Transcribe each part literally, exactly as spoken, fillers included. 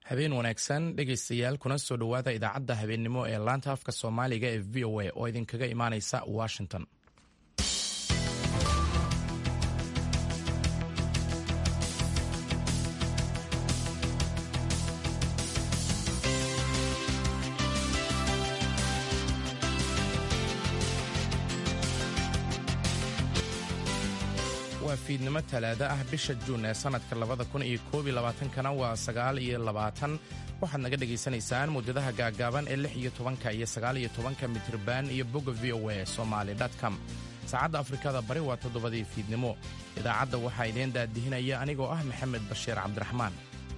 habeen wanaagsan dhegaystayaal kuna soo dhowaada idaacadda habeennimo ee laanta afka soomaaliga ee v o a oo idinkaga imaanaysa washington. waa fiidnimo talaado ah bisha juun ee sannadka labada kun iyo koob iyo labaatankana waa sagaal iyo labaatan. waxaad naga dhegaysanaysaan muwjadaha gaagaaban ee lix iyo tobanka iyo sagaal iyo tobanka mitriban iyo bogga v o a somali com. saacadda afrikada bari waa toddobadii fiidnimo. idaacadda waxaa idiin daadihinaya anigoo ah maxamed bashiir cabdiraxmaan.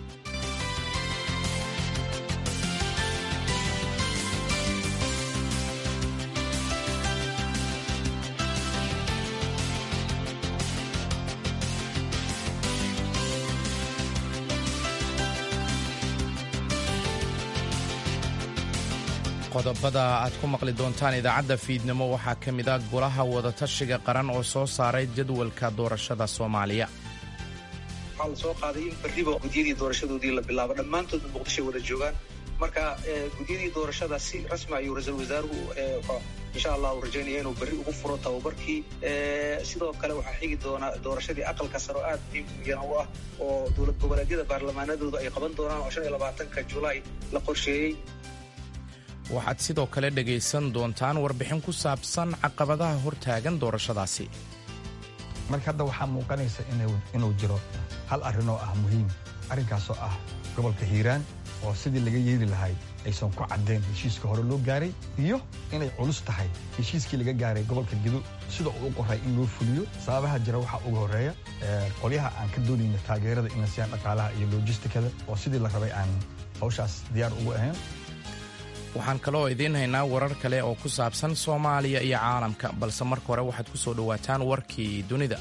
qodobada aad ku maqli doontaan idaacadda fiidnimo waxaa ka mid ah golaha wadatashiga qaran oo soo saaray jadwalka doorashada soomaaliya. waxaa la soo qaaday in berriba gudyadii doorashadoodii la bilaabo dhammaantoodna muqdisho wada joogaan. marka gudyadii doorashada si rasmi ayuu ra-iisul wasaaruhu insha allah uu rajaynaya inuu berri ugu furo tababarkii. sidoo kale waxaa xigi doona doorashadii aqalka sare oo aad muhiim u ah oo dowlad goboleedyada baarlamaanadooda ay qaban doonaan oo shan iyo labaatanka julaay la qorsheeyey. waxaad sidoo kale dhegaysan doontaan warbixin ku saabsan caqabadaha hortaagan doorashadaasi. marka hadda waxaa muuqanaysa inuu jiro hal arrinoo ah muhiim, arrinkaasoo ah gobolka hiiraan oo sidii laga yeeli lahay aysan ku caddeen heshiiska hore loo gaaray iyo inay culus tahay heshiiskii laga gaaray gobolka gedo sida uu u qoray in loo fuliyo. sababaha jira waxaa ugu horreeya qolyaha aan ka doonayna taageerada in la siiyaan dhaqaalaha iyo lojistikada oo sidii la rabay aan hawshaas diyaar ugu ahayn. waxaan kaloo idiin haynaa warar kale oo ku saabsan soomaaliya iyo caalamka, balse marka hore waxaad ku soo dhowaataan warkii dunida.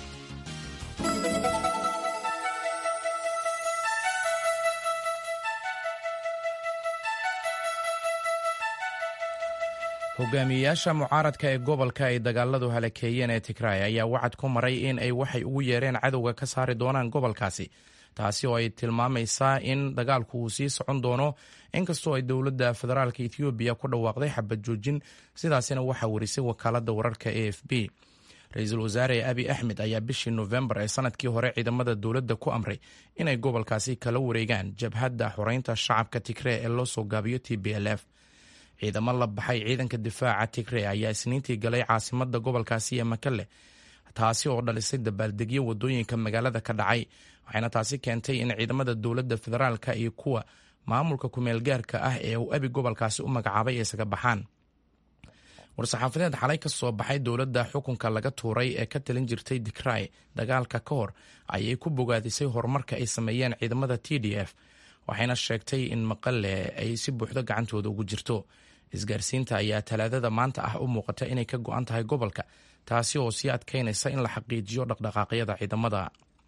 hogaamiyeyaasha mucaaradka ee gobolka ay dagaaladu halakeeyeen ee Tigray ayaa wacad ku maray in ay waxay ugu yeereen cadowga ka saari doonaan gobolkaasi, taasi oo ay tilmaamaysaa in dagaalku uu sii socon doono inkastoo ay dowladda federaalka Ethiopia ku dhawaaqday xabad joojin. sidaasina waxaa warisay wakaaladda wararka A F P. ra-iisul wasaare Abiy Ahmed ayaa bishii November ee sanadkii hore ciidamada dowladda ku amray inay gobolkaasi kala wareegaan jabhadda xoreynta shacabka Tigray ee loo soo gaabiyo T B L F. ciidamo la baxay ciidanka difaaca Tigray ayaa isniintii galay caasimadda gobolkaasi ee Mekelle, taasi oo dhalisay dabaaldegyo wadooyinka magaalada ka dhacay. waxayna taasi keentay in ciidamada dowladda federaalka iyo kuwa maamulka ku-meelgaarka ah ee uu Abiy gobolkaasi u magacaabay ay isaga baxaan. war-saxaafadeed xalay ka soo baxay dowladda xukunka laga tuuray ee ka talin jirtay Tigray dagaalka ka hor ayay ku bogaadisay horumarka ay sameeyeen ciidamada T D F, waxayna sheegtay in Mekelle ay si buuxda gacantooda ugu jirto. isgaarsiinta ayaa talaadada maanta ah u muuqata inay ka go'an tahay gobolka, taasi oo sii adkaynaysa in la xaqiijiyo dhaqdhaqaaqyada ciidamada.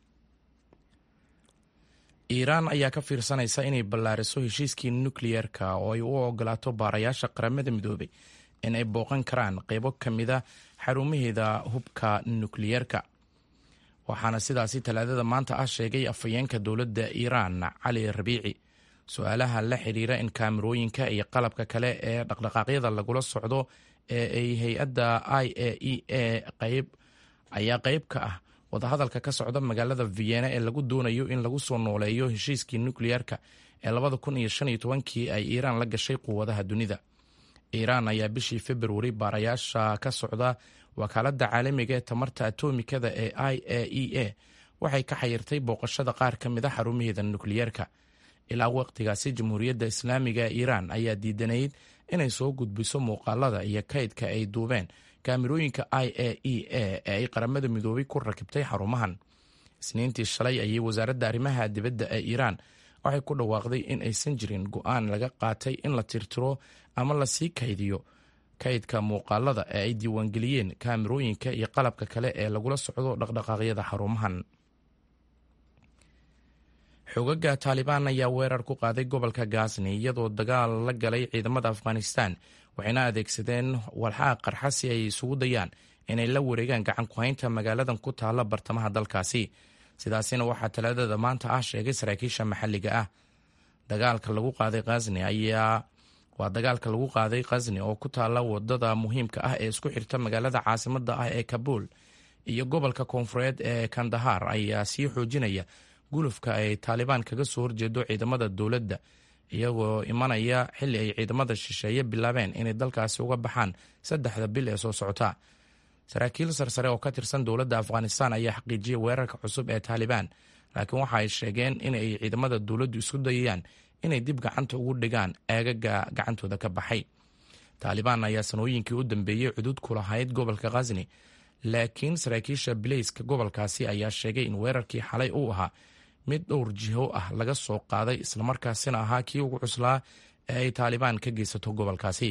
iiraan ayaa ka fiirsanaysa inay ballaariso heshiiskii nukliyeerka oo ay u ogolaato baarayaasha qaramada midoobay in ay booqan karaan qaybo ka mida xarumaheeda hubka nukliyeerka. waxaana sidaasi talaadada maanta ah sheegay afhayeenka dowladda iiraan cali rabiici. su-aalaha la xidhiira in kaamirooyinka iyo qalabka kale ee dhaqdhaqaaqyada lagula socdo ee ay hay-adda I A E A qayb ayaa qayb ka ah wadahadalka ka socda magaalada Vienna ee lagu doonayo in lagu soo nooleeyo heshiiskii nukliyeerka ee labada kun iyo shan iyo tobankii ay Iiraan la gashay quwadaha dunida. Iiraan ayaa bishii February baarayaasha ka socda wakaaladda caalamiga ee tamarta atomikada ee I A E A waxay ka xayirtay booqashada qaar ka mid a xarumaheeda nukliyeerka. ilaa waqtigaasi jamhuuriyadda islaamiga ee Iiraan ayaa diidanayd inay soo gudbiso muuqaalada iyo kaydka ay duubeen kaamirooyinka I A E A ee ay qaramada midoobay ku rakibtay xarumahan. isniintii shalay ayay wasaaradda arrimaha dibadda ee Iiraan waxay ku dhawaaqday in aysan jirin go'aan laga qaatay in la tirtiro ama la sii kaydiyo kaydka muuqaalada ee ay diiwaangeliyeen kaamirooyinka iyo qalabka kale ee lagula socdo dhaqdhaqaaqyada xarumahan. xoogagga Taliban ayaa weerar ku qaaday gobolka Ghazni iyadoo dagaal la galay ciidamada Afghanistan, waxayna adeegsadeen walxaha qarxa si ay isugu dayaan inay la wareegaan gacan ku haynta magaaladan ku taalla bartamaha dalkaasi. sidaasina waxaa talaadada maanta ah sheegay saraakiisha maxalliga ah. dagaalka lagu qaaday khazni ayaa waa dagaalka lagu qaaday khazni oo ku taalla wadada muhiimka ah ee isku xirta magaalada caasimada ah ee kabuul iyo gobolka koonfureed ee kandahar ayaa sii xoojinaya gulufka ay taalibaan kaga soo horjeedo ciidamada dowladda iyagoo imanaya xilli ay ciidamada shisheeye bilaabeen inay dalkaasi uga baxaan saddexda bil ee soo socota. saraakiil sarsare oo ka tirsan dowladda afghanistan ayaa xaqiijiyay weerarka cusub ee taalibaan, laakiin waxa ay sheegeen in ay ciidamada dowladdu isku dayayaan inay dib gacanta ugu dhigaan aagaga gacantooda ka baxay. taalibaan ayaa sanooyinkii u dambeeyey cudud ku lahayd gobolka khazni, laakiin saraakiisha bileyska gobolkaasi ayaa sheegay in weerarkii xalay uu ahaa mid dhowr jiho ah laga soo qaaday, islamarkaasina ahaa kii ugu cuslaa ee ay taalibaan ka geysato gobolkaasi.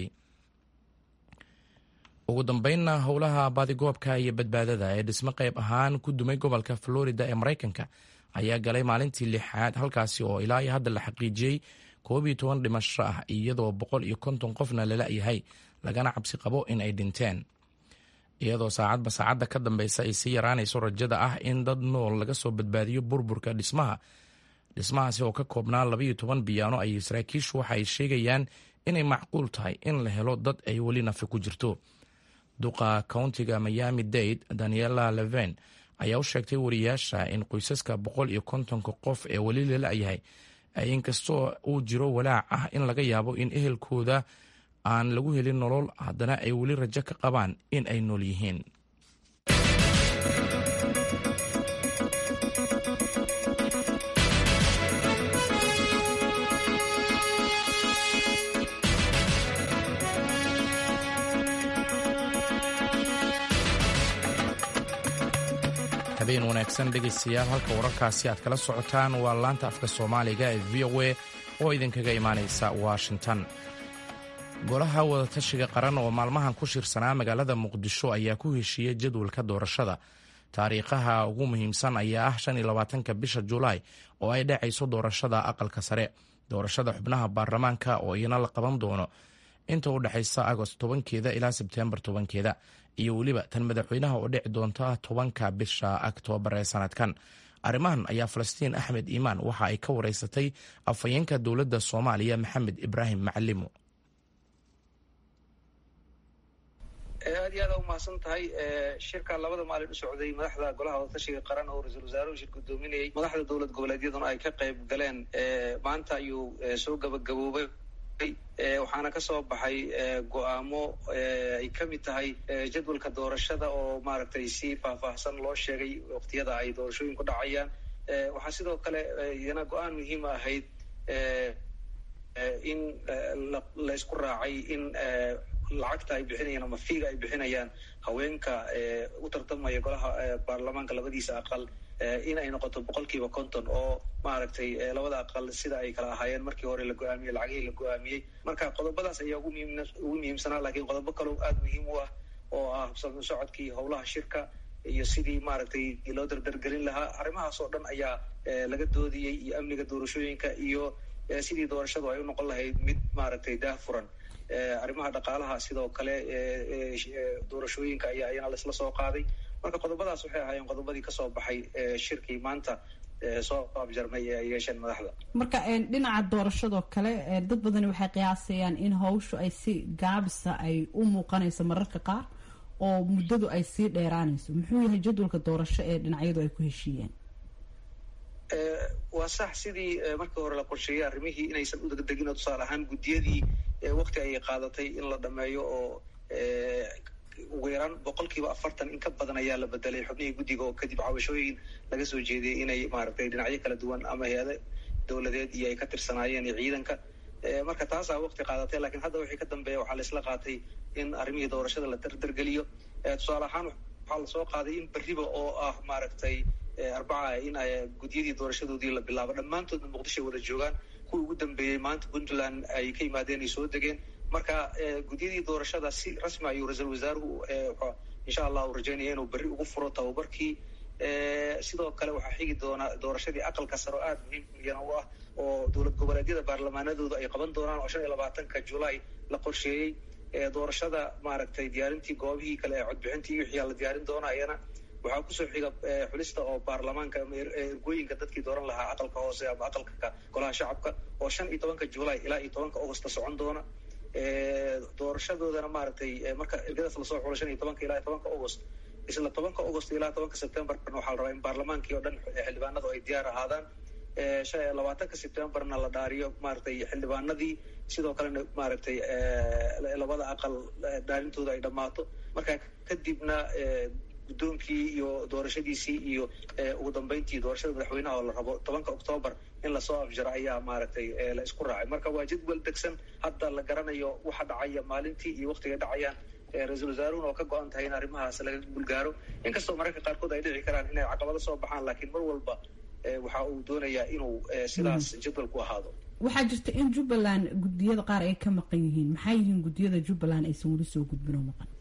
ugu dambeynna howlaha baadigoobka iyo badbaadada ee dhismo qayb ahaan ku dumay gobolka florida ee maraykanka ayaa galay maalintii lixaad, halkaasi oo ilaa iyo hadda la xaqiijiyey koob iyo toban dhimasho ah, iyadoo boqol iyo konton qofna lala yahay, lagana cabsi qabo in ay dhinteen, iyadoo saacadba saacadda ka dambeysa ay sii yaraanayso rajada ah in dad nool laga soo badbaadiyo burburka dhismaha. dhismahaasi oo ka koobnaa labaiyo toban biyaano ayay saraakiishu waxa ay sheegayaan inay macquul tahay in la helo dad ay weli nafi ku jirto. duqa countiga miami dade daniela leven ayaa u sheegtay wariyaasha in qoysaska boqol iyo kontonka qof ee weli lala-yahay inkastoo uu jiro walaac ah in laga yaabo in ehelkooda aan lagu helin nolol, haddana ay weli rajo ka qabaan in ay nool yihiin. habeen wanaagsan dhegaystayaal, halka wararkaasi aad kala socotaan waa laanta afka soomaaliga ee v o a oo idinkaga imaanaysa washington. golaha wadatashiga qaran oo maalmahan ku shirsanaa magaalada muqdisho ayaa ku heshiiyey jadwalka doorashada. taariikhaha ugu muhiimsan ayaa ah shan iyo labaatanka bisha julaay oo ay dhacayso doorashada aqalka sare, doorashada xubnaha baarlamaanka oo iyana la qaban doono inta u dhexaysa agost tobankeeda ilaa sebtembar tobankeeda, iyo weliba tan madaxweynaha oo dhici doonta tobanka bisha oktoobar ee sanadkan. arrimahan ayaa falastiin axmed iimaan waxa ay ka wareysatay afhayeenka dowladda soomaaliya maxamed ibraahim macalimo. aad iyo aad u mahadsan tahay. shirka labada maalin u socday madaxda golaha wadatashiga qaran oo ra-iisul wasaaruhu shir gudoominayay, madaxda dowlad goboleedyaduna ay ka qayb galeen, maanta ayuu soo gabagaboobay. waxaana ka soo baxay go-aamo ay ka mid tahay jadwalka doorashada oo maaragtay si faahfaahsan loo sheegay waqtiyada ay doorashooyinku dhacayaan. waxaa sidoo kale iyana go-aan muhiim ahayd in la isku raacay in lacagta ay bixinayaan ama fiiga ay bixinayaan haweenka u tartamaya golaha baarlamaanka labadiisa aqal in ay noqoto boqolkiiba konton oo maaragtay labada aqal sida ay kala ahaayeen markii hore la go-aamiyey, lacagihii la go-aamiyey. marka qodobadaas ayaa ugu muhiim ugu muhiimsanaa, laakiin qodobo kaleo aada muhiim u ah oo ah habsami socodkii howlaha shirka iyo sidii maaragtay loo dardargelin lahaa. arrimahaas oo dhan ayaa laga doodiyey, iyo amniga doorashooyinka iyo sidii doorashadu ay u noqon lahayd mid maaragtay daahfuran. arrimaha dhaqaalaha sidoo kale doorashooyinka ayaa ayana laisla soo qaaday. marka qodobadaas waxay ahaayeen qodobadii kasoo baxay shirkii maanta soo abjarmay ee ay yeesheen madaxda. marka dhinaca doorashadoo kale dad badani waxay qiyaasayaan in hawshu ay si gaabisa ay u muuqanayso mararka qaar oo muddadu ay sii dheeraanayso. muxuu yahay jadwalka doorasho ee dhinacyadu ay ku heshiiyeen? waa sax, sidii markii hore la qorsheeyey arrimihii inaysan u degdegin oo tusaale ahaan guddiyadii waqti ayay qaadatay in la dhameeyo oo ugu yaraan boqolkiiba afartan in ka badan ayaa la bedelay xubnihii guddiga oo kadib cabashooyin laga soo jeediyey inay maaragtay dhinacyo kala duwan ama hay-ado dowladeed iyo ay ka tirsanaayeen iyo ciidanka. marka taasaa waqti qaadatay, laakiin hadda wixii ka dambeeya waxaa la isla qaatay in arrimihii doorashada la dardargeliyo. tusaale ahaan waxaa lasoo qaaday in berriba oo ah maaragtay arbaca in guddiyadii doorashadoodii la bilaabo. dhammaantoodna muqdishoy wada joogaan. kuwii ugu dambeeyey maanta puntland ay ka yimaadeen ay soo degeen. marka guddiyadii doorashada si rasmi ayuu ra-iisul wasaaruhu insha allah uu rajaynaya inuu berri ugu furo tababarkii. sidoo kale waxaa xigi doona doorashadii aqalka sare oo aada muhiim iyana u ah oo dowlad goboleedyada baarlamaanadooda ay qaban doonaan oo shan iyo labaatanka julaay la qorsheeyey. doorashada maaragtay diyaarintii goobihii kale ee codbixintii wixii la diyaarin doona ayana waxaa kusoo xiga xulista oo baarlamaanka ergooyinka dadkii dooran lahaa aqalka hoose ama aqalka golaha shacabka oo shan iyo tobanka julaay ilaa iyo tobanka augusta socon doona doorashadoodana maaragtay marka ergadaas lasoo xulo shan iyo tobanka ilaa iyo tobanka august isla tobanka august ilaa tobanka septemberna waxaa la rabaa in baarlamaankii oo dhan xildhibaanadu ay diyaar ahaadaan labaatanka septemberna la dhaariyo maaragtay xildhibaanadii sidoo kalena maaragtay labada aqal dhaarintooda ay dhammaato marka kadibna guddoonkii iyo doorashadiisii iyo ugu dambeyntii doorashada madaxweynaha oo la rabo tobanka octoobar in lasoo afjaro ayaa maaragtay la isku raacay marka waa jadwal degsan hadda la garanayo waxa dhacaya maalintii iyo waktiga dhacayaan ra-iisul wasaaruhuna oo ka go-an tahay in arrimahaas laga gulgaaro inkastoo mararka qaarkood ay dhici karaan inay caqabado soo baxaan laakiin mar walba waxa uu doonayaa inuu sidaas jadwalku ahaado. waxaa jirta in jubbaland guddiyada qaar ay ka maqan yihiin maxay yihiin guddiyada jubbaland aysan weli soo gudbin oo maqan?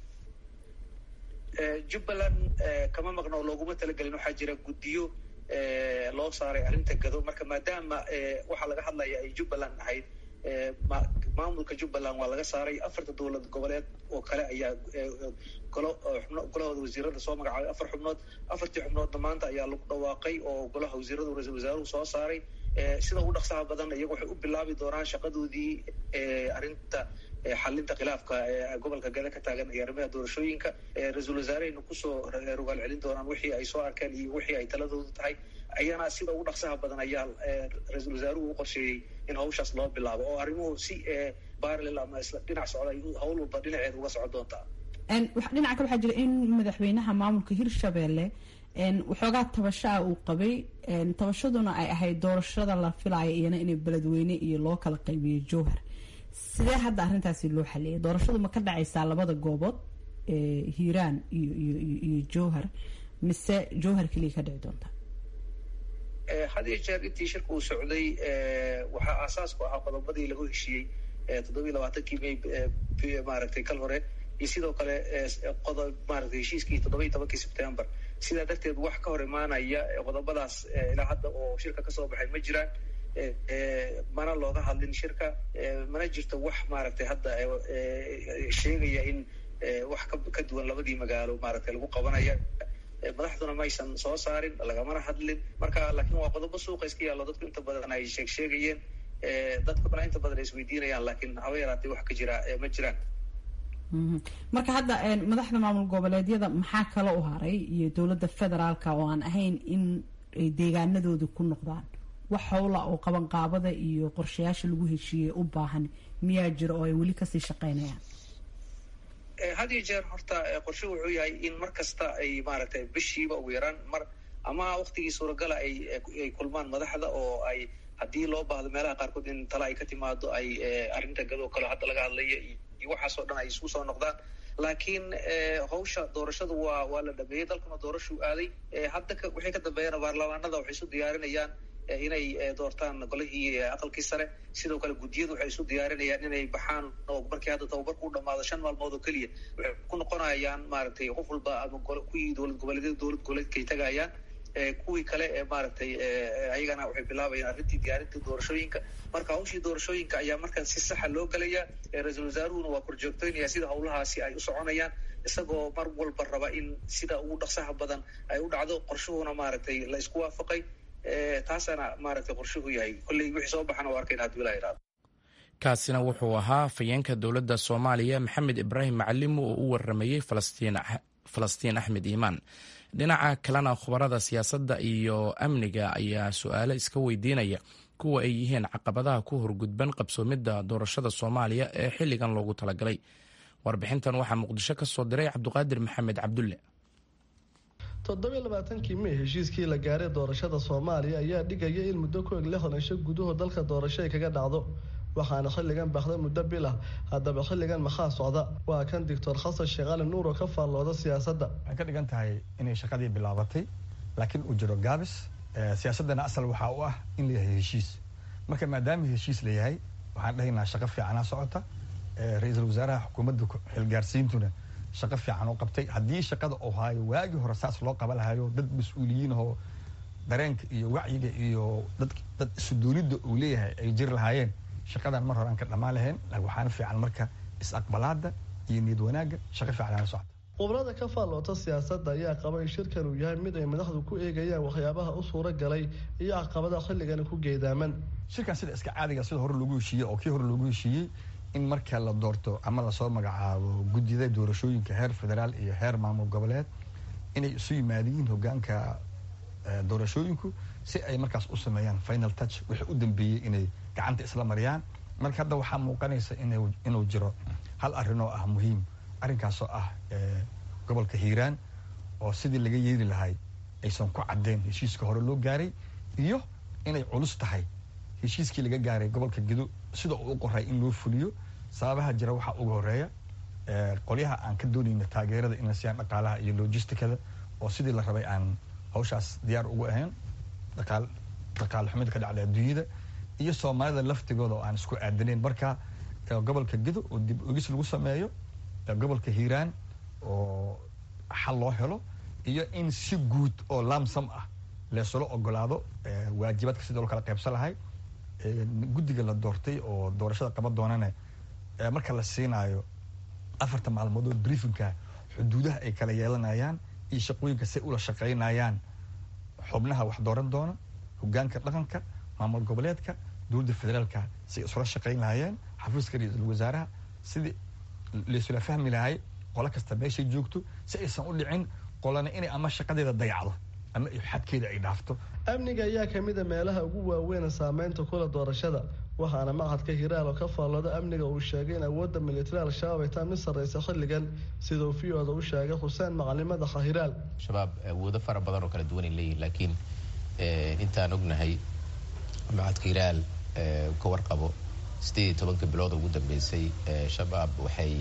jubbaland kama maqno oo looguma talagelin waxaa jira guddiyo loo saaray arrinta gado marka maadaama waxaa laga hadlaya ay jubbaland ahayd maamulka jubbaland waa laga saaray afarta dowlad goboleed oo kale ayaa golo golahooda wasiirada soo magacaabay afar xubnood afartii xubnoodna maanta ayaa lagu dhawaaqay oo golaha wasiiradu ra-iisul wasaaruhu soo saaray sida ugu dhaqsaha badan iyagu waxay u bilaabi doonaan shaqadoodii arrinta xalinta khilaafka gobolka gada ka taagan iyo arrimaha doorashooyinka ra-iisul wasaarehayna kusoo rogaal celin doonaan wixii ay soo arkeen iyo wixii ay taladoodu tahay ayana sida ugu dhaqsaha badan ayaa ra-iisul wasaaruhu u qorsheeyey in hawshaas loo bilaabo oo arrimuhu si parallel ama isla dhinac socda hawl walba dhinaceeda uga socon doontaa. dhinaca kale waxaa jira in madaxweynaha maamulka hirshabelle waxoogaa tabashaa uu qabay tabashaduna ay ahayd doorashada la filaayo iyana inay beledweyne iyo loo kala qaybiyo jowhar sidee hadda arrintaasi loo xaliyay doorashadu ma ka dhacaysaa labada goobood hiiraan iyo iyo iyo jowhar mise jowhar keliya ka dhici doonta? had iyo jeer intii shirka uu socday waxaa aasaas ku ahaa qodobadii lagu heshiiyey toddobiyi labaatankii may maaragtay kal hore iyo sidoo kale qodob maaragtay heshiiskii toddoba iyo tobankii september sidaa darteed wax ka hor imaanaya qodobadaas ilaa hadda oo shirka kasoo baxay ma jiraan mana looga hadlin shirka mana jirto wax maaragtay hadda sheegaya in wax ka duwan labadii magaalo maaragtay lagu qabanaya madaxduna maysan soo saarin lagamana hadlin marka laakiin waa qodobo suuqa iska yaallo dadku inta badan ay sheeg sheegayeen dadkuna inta badan ay isweydiinayaan laakiin haba yaraatay wax ka jira ma jiraan. marka hadda madaxda maamul goboleedyada maxaa kala u haray iyo dowladda federaalka oo aan ahayn in ay deegaanadooda ku noqdaan wax howla oo qabanqaabada iyo qorshayaasha lagu heshiiyey u baahan miyaa jira oo ay weli kasii shaqaynayaan? had iyo jeer horta qorshe wuxuu yahay in mar kasta ay maaragtay bishiiba ugu yaraan mar ama waktigii suuragala ay ay kulmaan madaxda oo ay haddii loo baahdo meelaha qaarkood in tala ay ka timaado ay arrinta gadoo kale hadda laga hadlaya iyo waxaasoo dhan ay isugu soo noqdaan laakiin hawsha doorashadu waa waa la dhameeyey dalkuna doorashuu aaday hadda wixii ka dambeeyana baarlamaanada waxay isu diyaarinayaan inay doortaan golihii aqalkii sare sidoo kale guddiyadu waxay isu diyaarinayaan inay baxaan oo markii hadda tababarku u dhamaado shan maalmood oo keliya waxay ku noqonayaan maaragtay qof walba ama kuwii dowlad goboleedyada dowlad goboleedkay tagayaan kuwii kale ee maaragtay ayagana waxay bilaabayaan arrintii diyaarinta doorashooyinka marka hawshii doorashooyinka ayaa markan si saxa loo gelaya ra-iisul wasaaruhuna waa korjoogtoynaya sida hawlahaasi ay u soconayaan isagoo mar walba raba in sida ugu dhaqsaha badan ay u dhacdo qorshuhuna maaragtay la isku waafaqay taasana maaragtay qorshuhu yahay kolley wixii soo baxana waa arkayna hadduu ilaa yidhahdo. kaasina wuxuu ahaa afhayeenka dowladda soomaaliya maxamed ibraahim macalimo oo u waramayey falastiin falastiin axmed iimaan. dhinaca kalena khubarada siyaasadda iyo amniga ayaa su-aalo iska weydiinaya kuwa ay yihiin caqabadaha ku horgudban qabsoomidda doorashada soomaaliya ee xilligan loogu talagalay. warbixintan waxaa muqdisho ka soo diray cabdiqaadir maxamed cabdulle. toddobiyi labaatankii may heshiiskii la gaaray doorashada soomaaliya ayaa dhigaya in muddo ku eg lixdan isho gudahood dalka doorasho ay kaga dhacdo waxaana xilligan baxda muddo bil ah haddaba xilligan maxaa socda waa kan doctor xasan sheekh cali nuur oo ka faallooda siyaasadda. waxay ka dhigan tahay inay shaqadii bilaabatay laakiin uu jiro gaabis siyaasaddana asal waxaa u ah in la yahay heshiis marka maadaama heshiis la yahay waxaan dhahaynaa shaqo fiicanaa socota ra-iisul wasaaraha xukuumadda xilgaarsiintuna shaqo fiican oo qabtay haddii shaqada uu haayo waagii hore saas loo qaba lahayo dad mas-uuliyiin oo dareenka iyo wacyiga iyo dad dad isuduunidda uu leeyahay ay jiri lahaayeen shaqadan mar hore aan ka dhammaan lahayn waxaana fiican marka is-aqbalaada iyo niyad wanaagga shaqo fiican aan socota. Qoblada ka faaloota siyaasadda ayaa qaba in shirkan uu yahay mid ay madaxdu ku eegayaan waxyaabaha u suura galay iyo caqabadaha xilligan ku geedaaman. Shirkan sida iska caadiga sida hore lagu heshiiyey oo kii hore lagu heshiiyey in marka la doorto ama la soo magacaabo guddida doorashooyinka heer federaal iyo heer maamul goboleed inay isu yimaadiin hoggaanka doorashooyinku si ay markaas u sameeyaan final touch wixii u dambeeyay inay gacanta isla mariyaan. Marka hadda waxaa muuqanaysa inuu inuu jiro hal arrin oo ah muhiim arrinkaas oo ah gobolka Hiiraan oo sidii laga yeeli lahay aysan ku cadeen heshiiska hore loo gaaray iyo inay culus tahay heshiiskii laga gaaray gobolka Gedo sida uu qoray in loo fuliyo. Sababaha jira waxa ugu horeeya qolyaha aan ka doonayna taageerada in la siiyaan dhaqaalaha iyo logistikada oo sidii la rabay aan hawshaas diyaar ugu ahayn. dhaqaal dhaqaal xumida ka dhacday adduunyada iyo Soomaalida laftigooda oo aan isku aadanayn. Marka gobolka Gedo oo dib u gis lagu sameeyo gobolka Hiiraan oo xal loo helo iyo in si guud oo lamsam ah la soo ogolaado waajibaadka sidoo kale qaybsan lahay guddiga la doortay oo doorashada qaban doonana marka la siinayo afarta maalmood oo briefinka xuduudaha ay kala yeelanayaan iyo shaqooyinka si ula shaqeynayaan xubnaha wax dooran doona hoggaanka dhaqanka maamul goboleedka dowladda federaalka si isla shaqeyn lahaayeen xafiiska ra'iisul wasaaraha sidii la isla fahmi lahay qola kasta meesha joogto si aysan u dhicin qolana inay ama shaqadeeda dayacdo ama xadkeeda ay dhaafto. Amniga ayaa ka mid ah meelaha ugu waaweyn saameynta kula doorashada waxaana maqadka Hiiraan oo ka faallada amniga uu sheegay in awoodda militariga al-shabaab ay tahay mid sareysa xilligan sida uu fiyoda u sheegay Xuseen Macalimada Hiiraan. shabaab awoodo fara badan oo kala duwan ay leeyihiin laakiin intaan ognahay maqadka Hiiraan ka warqabo sideed iyo tobanka bilood ugu dambeysay shabaab waxay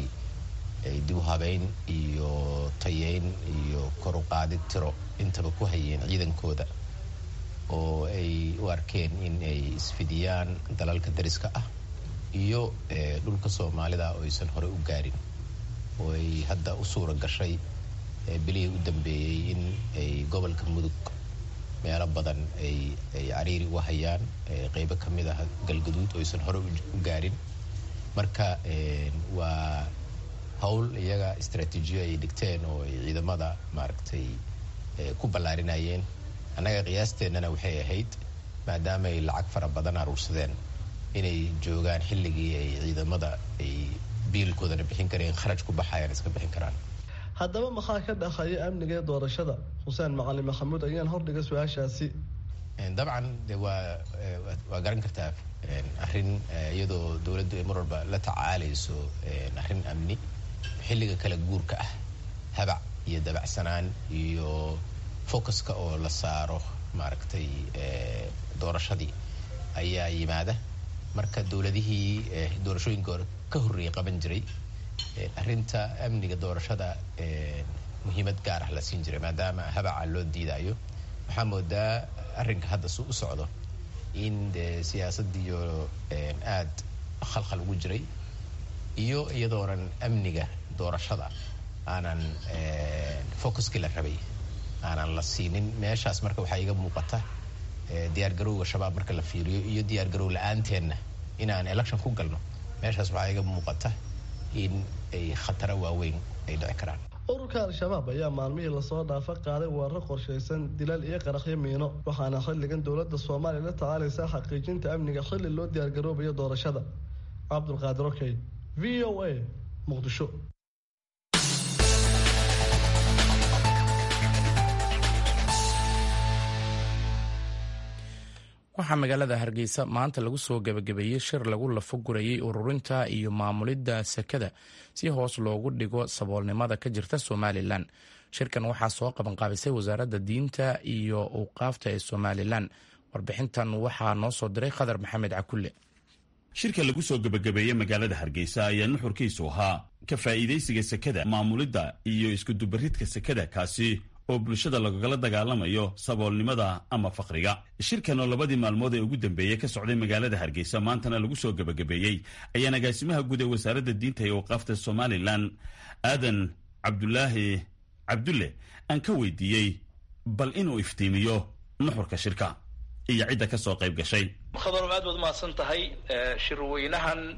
dib u habeyn iyo tayeyn iyo kor u qaadid tiro intaba ku hayeen ciidankooda oo ay u arkeen in ay isfidiyaan dalalka dariska ah iyo dhulka Soomaalida oo aysan hore u gaarin oo ay hadda u suura gashay bilihii u dambeeyay in ay gobolka Mudug meelo badan ay ay cariiri u hayaan qaybo ka mid ah galgaduud oo aysan hore u gaarin. Marka waa hawl iyaga istaraatiijiyo ay dhigteen oo ay ciidamada maaragtay ku ballaarinayeen. Annaga qiyaasteennana waxay ahayd maadaama ay lacag fara badan aruursadeen inay joogaan xilligii ay ciidamada ay biilkoodana bixin kareen kharaj ku baxayaan iska bixin karaan. Haddaba maxaa ka dhaxaya amniga doorashada? Xuseen Macalin Maxamuud ayaan hordhiga su'aashaasi. dabcan de waa waa garan kartaa arrin iyadoo dawladdu ay mar walba la tacaalayso arrin amni xilliga kala guurka ah habac iyo dabacsanaan iyo focuska oo la saaro maaragtay doorashadii ayaa yimaada. Marka dawladihii doorashooyinka ka horreeyay qaban jiray arrinta amniga doorashada muhiimad gaar ah la siin jiray maadaama habaca loo diidayo. waxaa moodaa arrinka hadda suu u socdo in siyaasadiyo aad khalkhal ugu jiray iyo iyadoonan amniga doorashada aanan focuskii la rabay aanan la siinin. meeshaas marka waxaa iga muuqata diyaargarowga shabaab marka la fiiriyo iyo diyaargarow la-aanteena inaan election ku galno meeshaas waxaa iga muuqata in ay khataro waaweyn ay dhici karaan. ururka al-shabaab ayaa maalmihii lasoo dhaafa qaaday weerar qorshaysan dilal iyo qaraxyo miino waxaana xilligan dowladda Soomaaliya la tacaalaysaa xaqiijinta amniga xilli loo diyaargaroobayo doorashada. Cabdulqaadir Okey, V O A, Muqdisho. waxaa magaalada Hargeysa maanta lagu soo gabagabeeyey shir lagu lafo gurayay ururinta iyo maamulidda sakada si hoos loogu dhigo saboolnimada ka jirta Somaliland. shirkan waxaa soo qaban qaabisay wasaaradda diinta iyo awqaafta ee Somaliland. warbixintan waxaa noo soo diray Khadar Maxamed Cakulle. shirka lagu soo gabagabeeyey magaalada Hargeysa ayaa nuxurkiisu ahaa ka faa'iidaysiga sakada, maamulidda iyo isku dubaridka sakada kaasi oo bulshada lagala dagaalamayo saboolnimada ama faqriga. shirkan oo labadii maalmood ee ugu dambeeyey ka socday magaalada Hargeysa maantana lagu soo gabagabeeyey ayaa agaasimaha guud ee wasaaradda diinta iyo awqaafta Somaliland Aadan Cabdulaahi Cabdulle aan ka weydiiyey bal inuu iftiimiyo nuxurka shirka iyo cidda ka soo qayb gashay. khadar aad baad mahadsan tahay. shirweynahan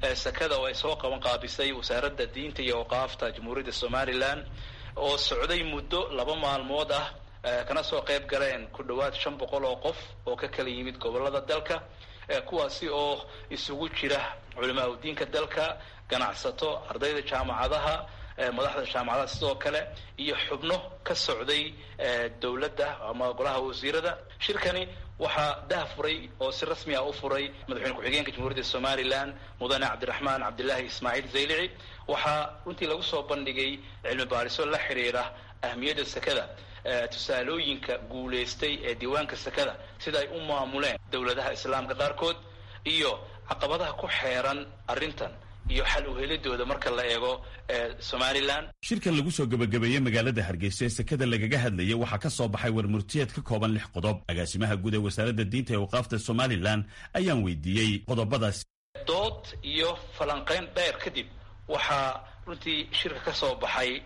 sakada oo ay soo qaban qaabisay wasaaradda diinta iyo awqaafta jamhuuriyadda somalilan oo socday muddo laba maalmood ah kana soo qayb galeen ku dhowaad shan boqol oo qof oo ka kala yimid gobolada dalka kuwaasi oo isugu jira culamaa u diinka dalka, ganacsato, ardayda jaamacadaha, madaxda jaamacadaha sidoo kale iyo xubno ka socday dowladda ama golaha wasiirada. shirkani waxaa dah furay oo si rasmi ah u furay madaxweyne ku-xigeenka jamhuuriyadda somalilan mudane cabdiraxmaan cabdilaahi ismaaciil zaylici. waxaa runtii lagu soo bandhigay cilmi baariso la xiriira ahmiyadda sakada, tusaalooyinka guulaystay ee diiwaanka sakada sida ay u maamuleen dowladaha islaamka qaarkood iyo caqabadaha ku xeeran arrintan iyo xal u helidooda marka la eego somalilan. shirkan lagu soo gabagabeeyey magaalada hargeysa ee sakada lagaga hadlayay waxaa ka soo baxay warmurtiyeed ka kooban lix qodob. agaasimaha guud ee wasaaradda diinta ee awqaafta somalilan ayaan weydiiyey qodobadaasi. dood iyo falanqayn dheer kadib waxaa runtii shirka ka soo baxay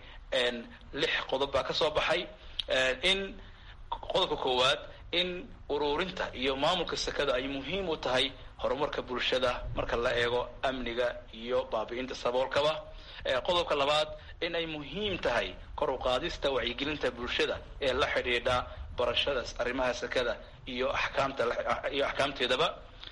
lix qodob baa ka soo baxay. in qodobka koowaad in ururinta iyo maamulka sakada ay muhiim u tahay horumarka bulshada marka la eego amniga iyo baabi'inta saboolkaba. qodobka labaad in ay muhiim tahay kor u qaadista wacyigelinta bulshada ee la xidhiidha barashada arrimaha sakada iyo axkaamta iyo axkaamteedaba.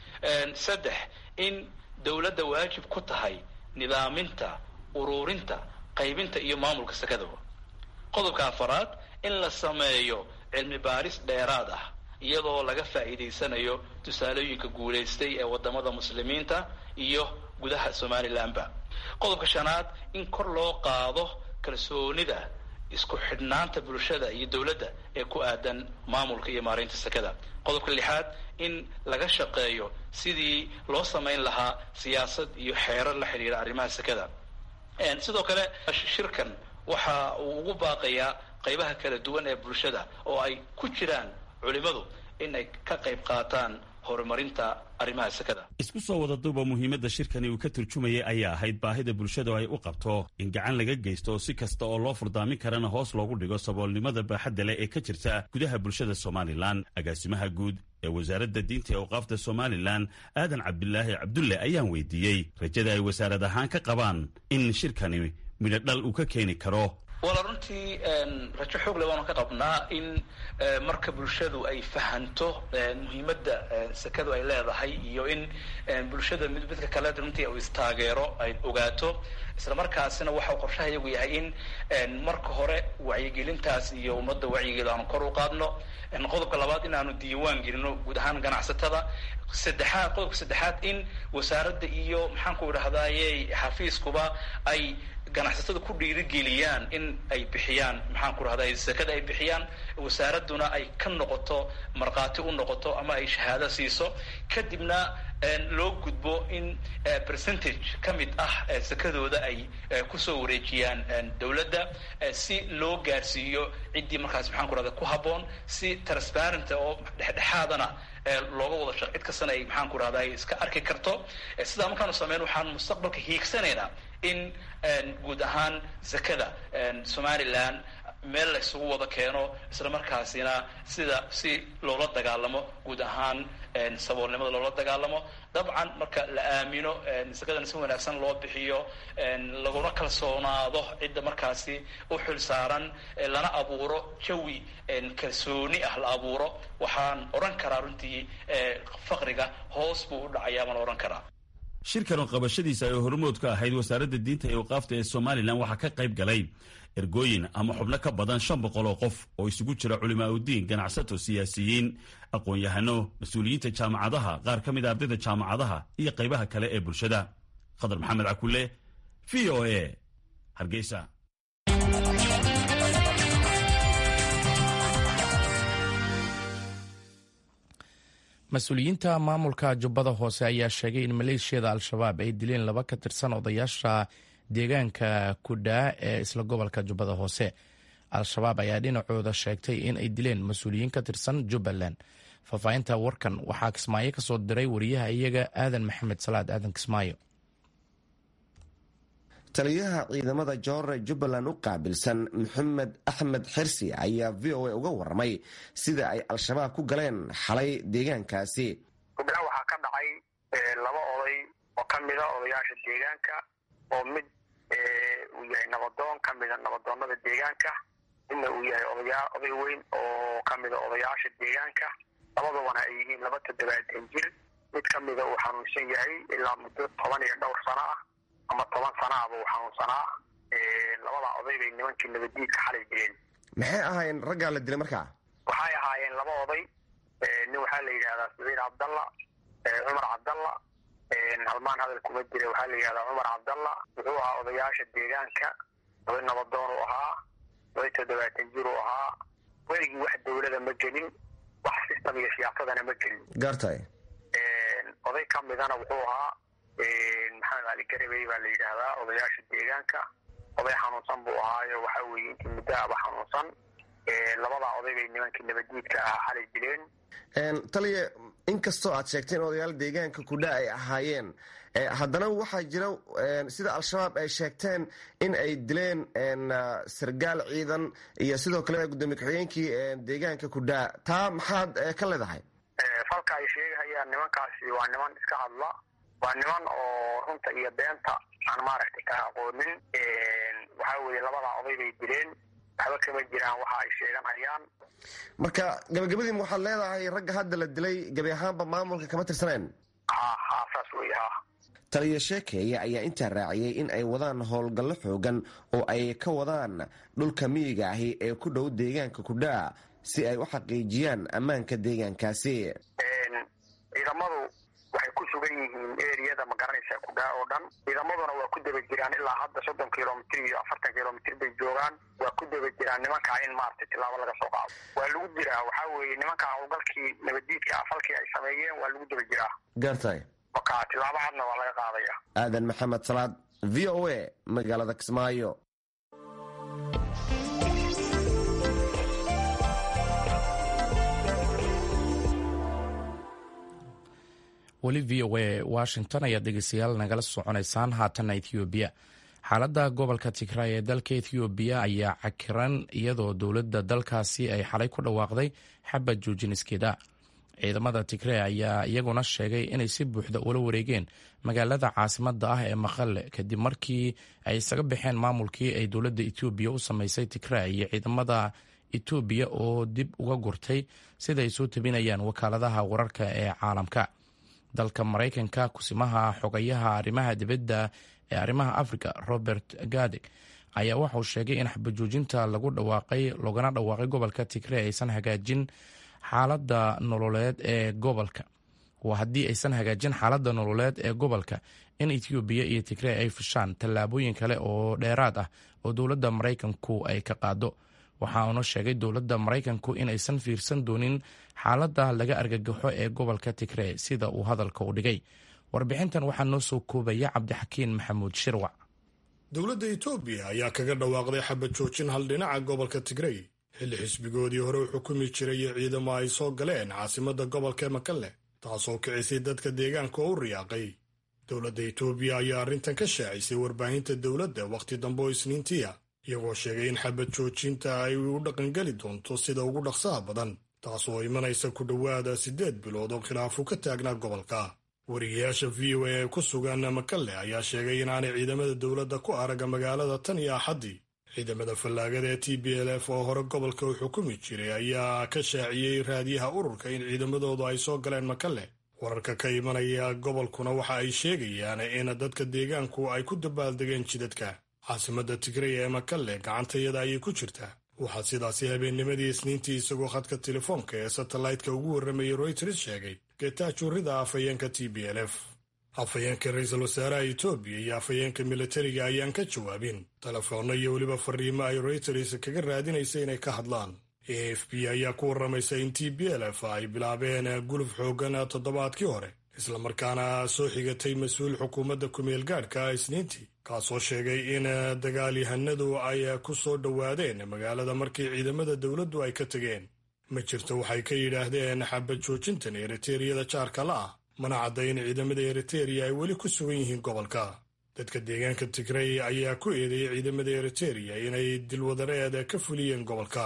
saddex in dowladda waajib ku tahay nidaaminta, ururinta, qaybinta iyo maamulka sakada. qodobka afaraad in la sameeyo cilmi baaris dheeraad ah iyadoo laga faa'iidaysanayo tusaalooyinka guulaystay ee wadamada muslimiinta iyo gudaha somalilanba. qodobka shanaad in kor loo qaado kalsoonida, isku xidhnaanta bulshada iyo dowladda ee ku aadan maamulka iyo maareynta sakada. qodobka lixaad in laga shaqeeyo sidii loo samayn lahaa siyaasad iyo xeerar la xidhiira arrimaha sakada. sidoo kale shirkan waxa uu ugu baaqayaa qaybaha kala duwan ee bulshada oo ay ku jiraan culimadu in ay ka qayb qaataan horumarinta arrimaha sakada. isku soo wada duuba muhiimadda shirkani uu ka turjumayay ayaa ahayd baahida bulshada oo ay u qabto in gacan laga geysto oo si kasta oo loo furdaamin karana hoos loogu dhigo saboolnimada baaxadda leh ee ka jirta gudaha bulshada somalilan. agaasimaha guud ee wasaaradda diinta ee awqaafta somalilan aadan cabdilaahi cabdulle ayaan weydiiyey rajada ay wasaarad ahaan ka qabaan in shirkani midho dhal uu ka keeni karo. wala runtii rajo xoog leh waanu ka qabnaa in marka bulshadu ay fahanto muhiimadda sakadu ay leedahay iyo in bulshada mid midka kale runtii uu istaageero ay ogaato. isla markaasina waxa uu qorshaha iyagu yahay in marka hore wacyigelintaas iyo ummadda wacyigeeda aanu kor u qaadno. qodobka labaad in aanu diiwaan gelino guud ahaan ganacsatada. saddexaad qodobka saddexaad in wasaaradda iyo maxaan ku idhahdaaye xafiiskuba ay ganacsatada ku dhiirigeliyaan in ay bixiyaan maxaan ku rahday sakada ay bixiyaan, wasaaraduna ay ka noqoto markhaati u noqoto ama ay shahaado siiso. kadibna loo gudbo in percentage ka mid ah sakadooda ay kusoo wareejiyaan dowladda si loo gaarsiiyo ciddii markaas maxaan ku rahda ku habboon, si transparent oo dhexdhexaadana looga wada shaqo cid kastana ay maxaan ku rahday iska arki karto. sidaa markaanu sameyn waxaan mustaqbalka hiigsanaynaa in guud ahaan sakada somalilan meel la isugu wada keeno, isla markaasina sida si loola dagaalamo guud ahaan saboolnimada loola dagaalamo. dabcan marka la aamino sakadana si wanaagsan loo bixiyo, laguna kalsoonaado cidda markaasi u xil saaran, lana abuuro jawi kalsooni ah la abuuro, waxaan odhan karaa runtii faqriga hoos buu u dhacayaa baan odhan karaa. shirkan oo qabashadiisa ay hormood ka ahayd wasaaradda diinta ee awqaafta ee somalilan waxaa ka qayb galay ergooyin ama xubno ka badan shan boqol oo qof oo isugu jira culimaa udiin, ganacsato, siyaasiyiin, aqoon-yahano, mas-uuliyiinta jaamacadaha, qaar ka mid a ardayda jaamacadaha iyo qaybaha kale ee bulshada. khadar maxamed cakule, v o a, hargeysa. mas-uuliyiinta maamulka jubbada hoose ayaa sheegay in maleeshiyada al-shabaab ay dileen laba ka tirsan odayaasha deegaanka kudhaa ee isla gobolka jubbada hoose. al-shabaab ayaa dhinacooda sheegtay in ay dileen mas-uuliyiin ka tirsan jubbaland. faahfaahinta warkan waxaa kismaayo ka soo diray wariyaha iyaga aadan maxamed salaad aadan kismaayo. taliyaha ciidamada joore jubbaland u qaabilsan maxamed axmed xirsi ayaa v o a uga warramay sida ay al-shabaab ku galeen xalay deegaankaasi. kudhaa waxaa ka dhacay laba oday oo ka ka mida odayaasha deegaanka oo mid uu yahay nabadoon ka mida nabadoonnada deegaanka, midna uu yahay odayaa oday weyn oo ka mida odayaasha deegaanka. labadabana ay yihiin laba toddobaatan jir. mid ka mida uu xanuunsan yahay ilaa muddo toban iyo dhowr sano ah ama toban sano ahba uu xanuunsanaa. labada oday bay nimankii nabadiidka xalay dileen. maxay ahaayeen raggaa la dilay markaa? waxay ahaayeen laba oday. nin waxaa la yidhahdaa sabiir cabdalla, cumar cabdalla. halmaan hadal kuma jira, waxaa la yidhahdaa cumar cabdalla. wuxuu ahaa odayaasha deegaanka, oday nabadoon uu ahaa, oday toddobaatan jir uu ahaa. weligii wax dawlada ma gelin, wax sistam iyo siyaasadana ma gelin. gartay. oday ka midana wuxuu ahaa maxamed ali garabey baa la yidhaahdaa, odayaasha deegaanka. oday xanuunsan buu ahaayo waxaa weeye intii muddo aba xanuunsan. labadaa oday bay nimankii nabadiidka ahaa xalay dileen. taliya, inkastoo aad sheegteen odayaal deegaanka kudha ay ahaayeen, haddana waxaa jira sida al-shabaab ay sheegteen in ay dileen sargaal ciidan iyo sidoo kale gudoomiye ku-xigeenkii deegaanka kudha. taa maxaad ka leedahay? falka ay sheegahayaan nimankaasi waa niman iska hadla, waa niman oo runta iyo beenta aan maaragtay ka aqoonin. waxaa weeye labadaa oday bay dileen, waxba kama jiraan waxa ay sheeganayaan. marka gabagabadiima waxaad leedahay ragga hadda la dilay gebi ahaanba maamulka kama tirsaneen? ha ha saas wey. ha taliya sheekeeye ayaa intaa raaciyey in ay wadaan howlgallo xoogan oo ay ka wadaan dhulka miyiga ahi ee ku dhow deegaanka kudha si ay u xaqiijiyaan ammaanka deegaankaasi. ciidamadu waxay ku sugan yihiin eriyada magaranaysa kudha oo dhan. ciidamaduna waa ku daba jiraan ilaa hadda soddon kilomitr iyo afartan kilomitr bay joogaan. waa ku daba jiraan nimankaa in maaragtay tilaabo laga soo qaado. waa lagu jiraa, waxaa weeye nimankaa howlgalkii nabadiidka falkii ay sameeyeen waa lagu daba jiraa. gartay. marka tilaabo hadna waa laga qaadaya. aadan maxamed salaad, v o a, magaalada Kismaayo. weli v o a washington ayaad dhegeystayaal nagala soconaysaan. haatanna ethoobiya. xaaladda gobolka tigray ee dalka ethoobiya ayaa cakiran iyadoo dowladda dalkaasi ay xalay ku dhawaaqday xabad joojiniskeeda. ciidamada tigray ayaa iyaguna sheegay inay si buuxda ula wareegeen magaalada caasimada ah ee maqale kadib markii ay isaga baxeen maamulkii ay dowladda etoobiya u samaysay tigray iyo ciidamada etoobiya oo dib uga gurtay sida ay soo tabinayaan wakaaladaha wararka ee caalamka. dalka maraykanka kusimaha xogayaha arrimaha dibadda ee arrimaha africa robert gadeg ayaa waxauu sheegay in xabajoojinta lagu dhawaaqay loogana dhawaaqay gobolka tigray aysan hagaajin xaaladda nololeed ee gobolka waa haddii aysan hagaajin xaaladda nololeed ee gobolka in etoobiya iyo tigray ay fushaan tallaabooyin kale oo dheeraad ah oo dowladda maraykanku ay ka qaado. waxa uuna sheegay dowladda maraykanku in aysan fiirsan doonin xaaladda laga argagaxo ee gobolka tigray sida uu hadalka u dhigay. warbixintan waxaa noo soo koobaya cabdixakiin maxamuud shirwac. dowladda etoobiya ayaa kaga dhawaaqday xabad joojin hal dhinaca gobolka tigray xilli xisbigoodii hore u xukumi jiray ciidamo ay soo galeen caasimadda gobolka makalle, taasoo kicisay dadka deegaanka oo u riyaaqay. dowladda etoobiya ayaa arrintan ka shaacisay warbaahinta dowladda wakhti dambe oo isniintiya, iyagoo sheegay in xabad joojinta ay u dhaqangeli doonto sida ugu dhaqsaha badan, taasoo imanaysa ku dhowaada siddeed bilood oo khilaafu ka taagnaa gobolka. wariyayaasha v o a ee ku sugan makalle ayaa sheegay inaanay ciidamada dowladda ku araga magaalada tan iyo axaddii. ciidamada fallaagada ee t b l f oo hore gobolka u xukumi jiray ayaa ka shaaciyey raadiyaha ururka in ciidamadoodu ay soo galeen makalle. wararka ka imanaya gobolkuna waxa ay sheegayaan in dadka deegaanku ay ku dabaaldegeen jidadka. caasimadda tigray ee makalle gacantayada ayay ku jirtaa. waxaa sidaasi habeennimadii isniintii isagoo khadka telefoonka ee satellaytka ugu warramayay royters sheegay getaajurrida afhayeenka t b l f. afhayeenka ra-iisul wasaaraha etoobiya iyo afhayeenka militariga ayaan ka jawaabin telefoonno iyo weliba fariimo ay royters kaga raadinaysa inay ka hadlaan. a f b ayaa ku warramaysa in t b l f ay bilaabeen guluf xoogan toddobaadkii hore, islamarkaana soo xigatay mas-uul xukuumadda kumeel gaadhka isniintii, kaasoo sheegay in dagaalyahanadu ay ku soo dhowaadeen magaalada markii ciidamada dowladdu ay ka tegeen. ma jirto waxay ka yidhaahdeen xabad joojintan eriteriyada jaarka la ah, mana cadda in ciidamada eritereya ay weli ku sugan yihiin gobolka. dadka deegaanka tigray ayaa ku eedeeyey ciidamada eritereya inay dilwadareed ka fuliyeen gobolka.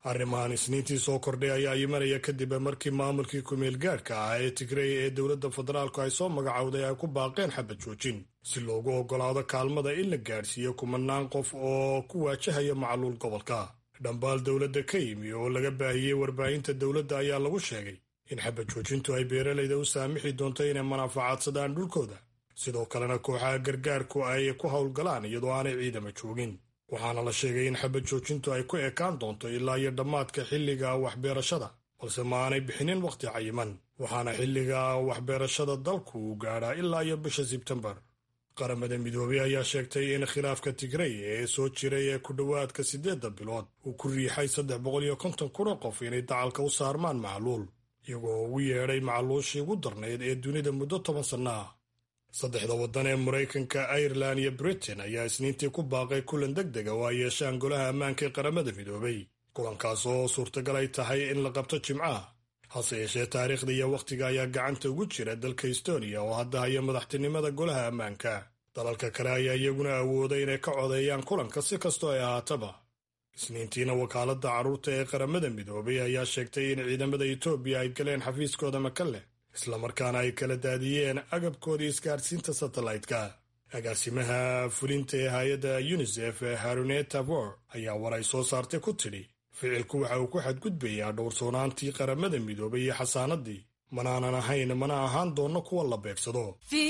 arrimahan isniintii soo kordhay ayaa imanaya kadib markii maamulkii kumeel gaadhka ah ee Tigray ee dowladda federaalku ay soo magacowday ay ku baaqeen xabad joojin si loogu oggolaado kaalmada in la gaadhsiiyo kumanaan qof oo ku waajahaya macluul gobolka. dhambaal dowladda ka yimi oo laga baahiyey warbaahinta dowladda ayaa lagu sheegay in xabad joojintu ay beeralayda u saamixi doonto inay manaafacaadsadaan dhulkooda, sidoo kalena kooxaha gargaarku ay ku howlgalaan iyadoo aanay ciidama joogin. waxaana la sheegay in xabad joojintu ay ku ekaan doonto ilaa iyo dhammaadka xilliga waxbeerashada, balse ma aanay bixinin wakhti cayiman, waxaana xilliga waxbeerashada dalku uu gaadhaa ilaa iyo bisha Sebtembar. qaramada midoobay ayaa sheegtay in khilaafka Tigray ee soo jiray ee ku dhowaadka siddeedda bilood uu ku riixay saddex boqol iyo konton kun oo qof inay dacalka u saarmaan macluul, iyagoo ugu yeedhay macluushii ugu darnayd ee dunida muddo toban sanno ah. saddexda waddan ee Maraykanka, Ireland iyo Britain ayaa isniintii ku baaqay kulan degdega oo ay yeeshaan golaha ammaanka ee qaramada midoobay, kulankaas oo suurtagal ay tahay in la qabto Jimcaha. hase yeeshee taariikhda iyo wakhtiga ayaa gacanta ugu jira dalka Estonia oo hadda haya madaxtinimada golaha ammaanka. dalalka kale ayaa iyaguna awooday inay ka codeeyaan kulanka si kastoo ay ahaataba. isniintiina wakaaladda carruurta ee qaramada midoobay ayaa sheegtay in ciidamada Itoobiya ay galeen xafiiskooda Makalle, islamarkaana ay kala daadiyeen agabkoodii isgaadhsiinta satellaytka. agaasimaha fulinta ee hay-adda UNICEF Harune Tavor ayaa war ay soo saartay ku tidhi ficilku waxa uu ku xadgudbayaa dhowrsoonaantii qaramada midoobay iyo xasaanadii, manaanan ahayn mana ahaan doonno kuwa la beegsado.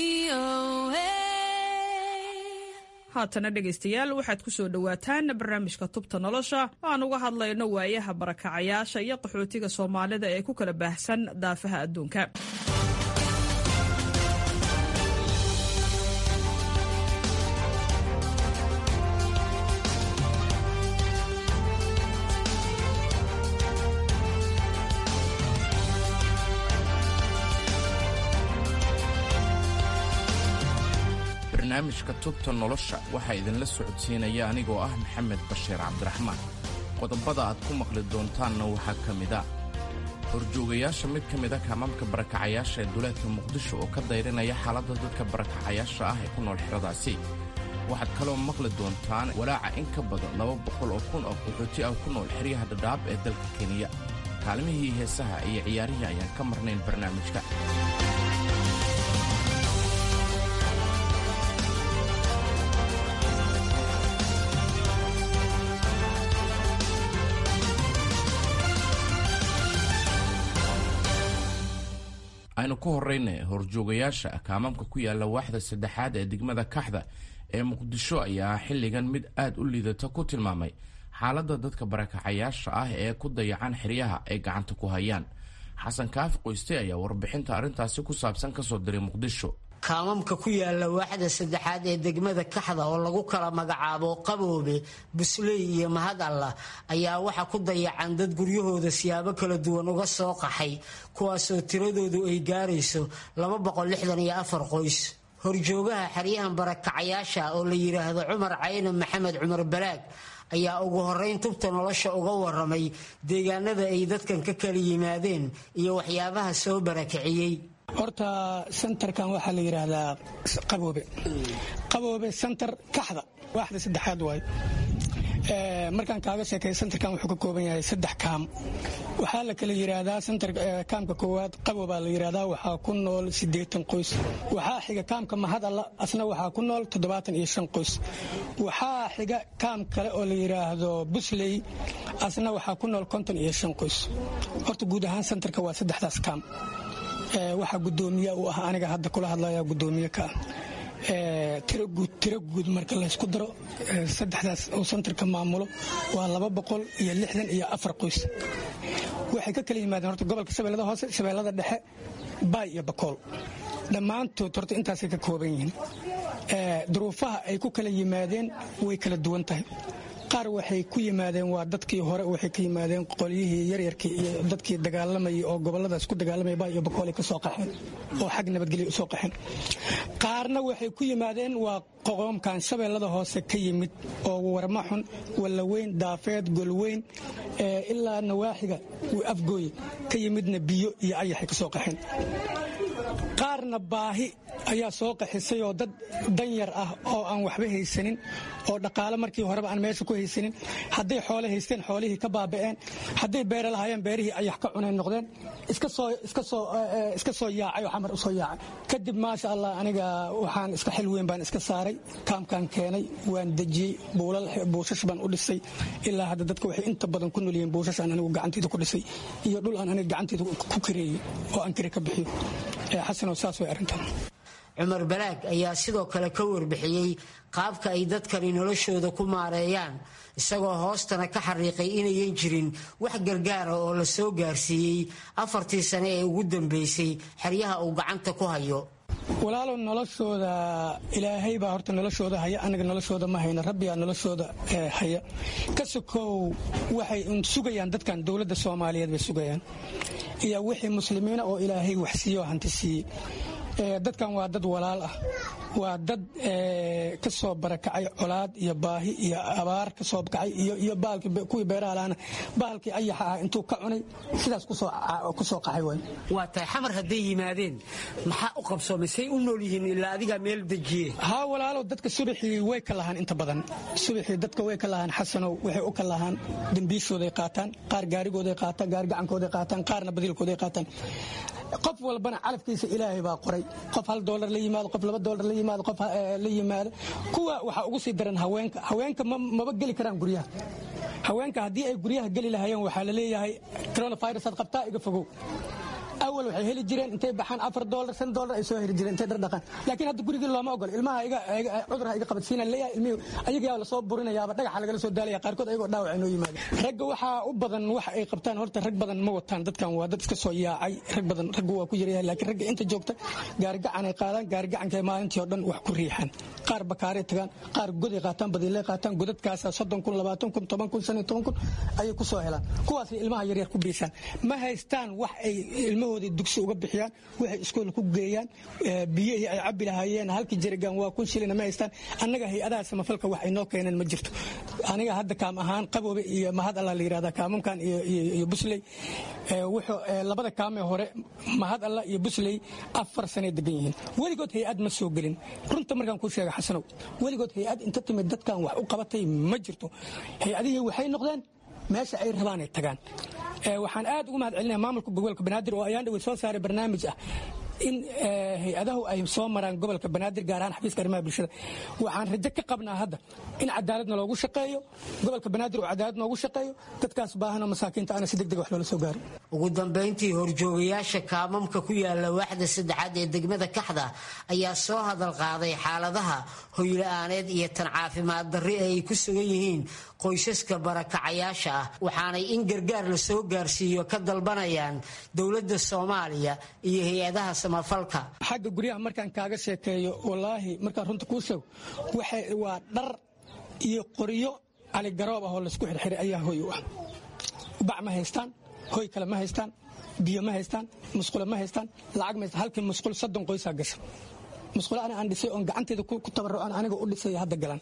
haatana dhegaystayaal waxaad ku soo dhowaataan barnaamijka tubta nolosha oo aan uga hadlayno waayaha barakacayaasha iyo qaxootiga Soomaalida ee ku kala baahsan daafaha adduunka. barnaamijka tubta nolosha waxaa idinla socodsiinaya anigoo ah Maxamed Bashiir Cabdiraxmaan. qodobada aad ku maqli doontaanna waxaa ka mid ah horjoogayaasha mid ka mid a kaamamka barakacayaasha ee duleedka Muqdisho oo ka dayrinaya xaaladda dadka barakacayaasha ah ee ku nool xeradaasi. waxaad kaloo maqli doontaan walaaca in ka badan laba boqol oo kun oo qaxooti ah ku nool xeryaha Dadaab ee dalka Kenya. kaalmihii heesaha iyo ciyaarihii ayaan ka marnayn barnaamijka. aynu ku horraynay horjoogayaasha kaamamka ku yaalla waaxda saddexaad ee degmada Kaxda ee Muqdisho ayaa xilligan mid aad u liidata ku tilmaamay xaaladda dadka barakacayaasha ah ee ku dayacan xeryaha ay gacanta ku hayaan. xasan kaafi qoyste ayaa warbixinta arrintaasi ku saabsan ka soo diray Muqdisho. kaamamka ku yaala waaxda saddexaad ee degmada Kaxda oo lagu kala magacaabo Qaboobe, Busley iyo Mahad Allah ayaa waxa ku dayacan dad guryahooda siyaabo kala duwan uga soo qaxay, kuwaasoo tiradoodu ay gaarayso laba boqol lixdan iyo afar qoys. horjoogaha xeryahan barakacayaasha oo la yiraahdo Cumar Cayne Maxamed Cumar Balaag ayaa ugu horeyn tubta nolosha uga waramay deegaanada ay dadkan ka kala yimaadeen iyo waxyaabaha soo barakaciyay. horta centerkan waxaa la yiraahdaa Qaboobe Qaboobe center Kaxda waaxda saddexaad waay. ee markaan kaaga sheekay centerkan wuxuu ka kooban yahay saddex kaam. waxaa la kala yiraahdaa center kaamka koowaad Qaboobe la yiraahdaa waxaa ku nool siddeetan qoys. waxaa xiga kaamka Mahad Allah asna waxaa ku nool toddobaatan iyo shan qoys. waxaa xiga kaam kale oo la yiraahdo Busley asna waxaa ku nool konton iyo shan qoys. horta guud ahaan centerka waa saddexdaas kaam. waxaa gudoomiye u ah aniga hadda kula hadlaya gudoomiye ka ee tiro guud tiro guud marka la isku daro saddexdaas oo centerka maamulo waa laba boqol iyo lixdan iyo afar qoys. waxay ka kala yimaadeen horta gobolka Shabeellada Hoose, Shabeellada Dhexe, Baay iyo Bakool. dhammaantood horta intaasay ka kooban yihiin. ee duruufaha ay ku kala yimaadeen way kala duwan tahay. qaar waxay ku yimaadeen waa dadkii hore waxay ka yimaadeen qolyihii yaryarkii iyo dadkii dagaalamayay oo goboladaas ku dagaalamay baa iyo bakool ka soo qaxeen oo xag nabadgelyo soo qaxeen. qaarna waxay ku yimaadeen waa qoqomkan Shabeellada Hoose ka yimid oo Warmaxun, Walaweyn, Daafeed, Golweyn ee ilaa nawaaxiga Afgooy ka yimidna biyo iyo ayax ka soo qaxeen. qaarna baahi ayaa soo qaxisay oo dad danyar ah oo aan waxba haysanin oo dhaqaale markii horeba aan meesha ku haysanin hadday xoole haysteen xoolihii ka baaba'een hadday beere lahaayeen beerihii ayax ka cunay noqdeen iska soo iska soo iska soo yaacay oo xamar u soo yaacay kadib maasha Allah aniga waxaan iska xil weyn baan iska saaray kaamkan keenay waan dejiyey buulal buushash baan u dhisay ilaa hadda dadka waxay inta badan ku nool yihiin buushash aan anigu gacantayda ku dhisay iyo dhul aan aniga gacantayda ku kireeyay oo aan kire ka bixiyo xasan oo saas way arrintan cumar balaag ayaa sidoo kale ka warbixiyey qaabka ay dadkani noloshooda ku maareeyaan isagoo hoostana ka xariiqay inayan jirin wax gargaara oo la soo gaarsiiyey afartii sane ee ugu dambeysay xeryaha uu gacanta ku hayo walaalow noloshooda ilaahay baa horta noloshooda haya anaga noloshooda ma hayna rabbigaa noloshooda haya ka sokow waxay sugayaan dadkan dowladda soomaaliyeed bay sugayaan iyo wixii muslimiina oo ilaahay wax siiyo hanti siiyey dadkan waa dad walaal ah waa dad ka soo barakacay colaad iyo baahi iyo abaar ka soo bakacay iyo baalkii kuwii beeraha laana baalkii ayaxa ah intuu ka cunay sidaas kusoo kusoo qaxay way waa tahay xamar hadday yimaadeen maxaa u qabsoomay say u nool yihiin ilaa adiga meel dejiye haa walaalow dadka subaxii way ka lahaan inta badan subaxii dadka way ka lahaan xasanow waxay u ka lahaan dambiishooday qaataan qaar gaarigooday qaataan gaari gacankooday qaataan qaarna badiilkooday qaataan qof walbana calafkiisa ilaahay baa qoray qof hal doolar la yimaado qof laba doolar la yimaado qof la yimaado kuwa waxaa ugu sii daran haweenka haweenka maba geli karaan guryaha haweenka haddii ay guryaha geli lahaayeen waxaa la leeyahay coronavirus aad qabtaa iga fogow awal waxay heli jireen intay baxaan afar doolar shan doolar ay soo heli jireen intay dhar dhaqaan laakiin hadda gurigii looma ogol ilmaha iga cudurha iga qabadsiinaan leeyahay ilmihii ayagaa la soo burinayaaba dhagaxa lagala soo daalaya qaarkood ayagoo dhaawac inoo yimaada ragga waxaa u badan wax ay qabtaan horta rag badan ma wataan dadkan waa dad iska soo yaacay rag badan raggu waa ku yaryahay laakiin ragga inta joogta gaarigacan ay qaadaan gaarigacankay maalintii oo dhan wax ku riixaan qaar bakaaray tagaan qaar goday qaataan badiilay qaataan godadkaasa soddon kun labaatan kun toban kun shan iyo toban kun ayay ku soo helaan kuwaasay ilmaha yaryar ku biisaan ma haystaan wax ay ilmahoodii dugsi uga bixiyaan waxay iskool ku geeyaan biyihii ay cabbi lahaayeen halkii jerigaan waa kun shilina ma haystaan annaga hay-adaha samafalka wax inoo keeneen ma jirto aniga hadda kaam ahaan qaboobe iyo mahad allah la yidhahdaa kaamamkan iyo busley wuxuu labada kaamee hore mahad allah iyo busley afar sanay degan yihiin weligood hay-ad ma soo gelin runta markaan kuu sheega xasanow weligood hay-ad inta timid dadkan wax u qabatay ma jirto hay-adihii waxay noqdeen meesha ay rabaan ay tagaan waxaan aad ugu mahad celinaya maamulka gobolka banaadir oo ayaan dhawey soo saaray barnaamij ah in hay-adahu ay soo maraan gobolka banaadir gaar ahaan xafiiska arrimaha bulshada waxaan rajo ka qabnaa hadda in cadaaladna loogu shaqeeyo gobolka banaadir oo cadaalad noogu shaqeeyo dadkaas baahanoo masaakiinta ana si degdeg wax loola soo gaaro ugu dambayntii horjoogayaasha kaamamka ku yaala waaxda saddexaad ee degmada kaxda ayaa soo hadal qaaday xaaladaha hoyla-aaneed iyo tan caafimaad darri ay ku sugan yihiin qoysaska barakacayaasha ah waxaanay in gargaar la soo gaarsiiyo ka dalbanayaan dowladda soomaaliya iyo hay-adaha samafalka xagga guryaha markaan kaaga sheekeeyo wallaahi markaan runta kuu sheego waa dhar iyo qoryo caligaroob ah oo laysku xirxiray ayaa hoy u ah bac ma haystaan hoy kale ma haystaan biyo ma haystaan musqulo ma haystaan lacag ma haystaan halkii musqul soddon qoysaa gasha musqulo ana aan dhisay oon gacanteeda ku tabarrucan aniga u dhisay hadda galan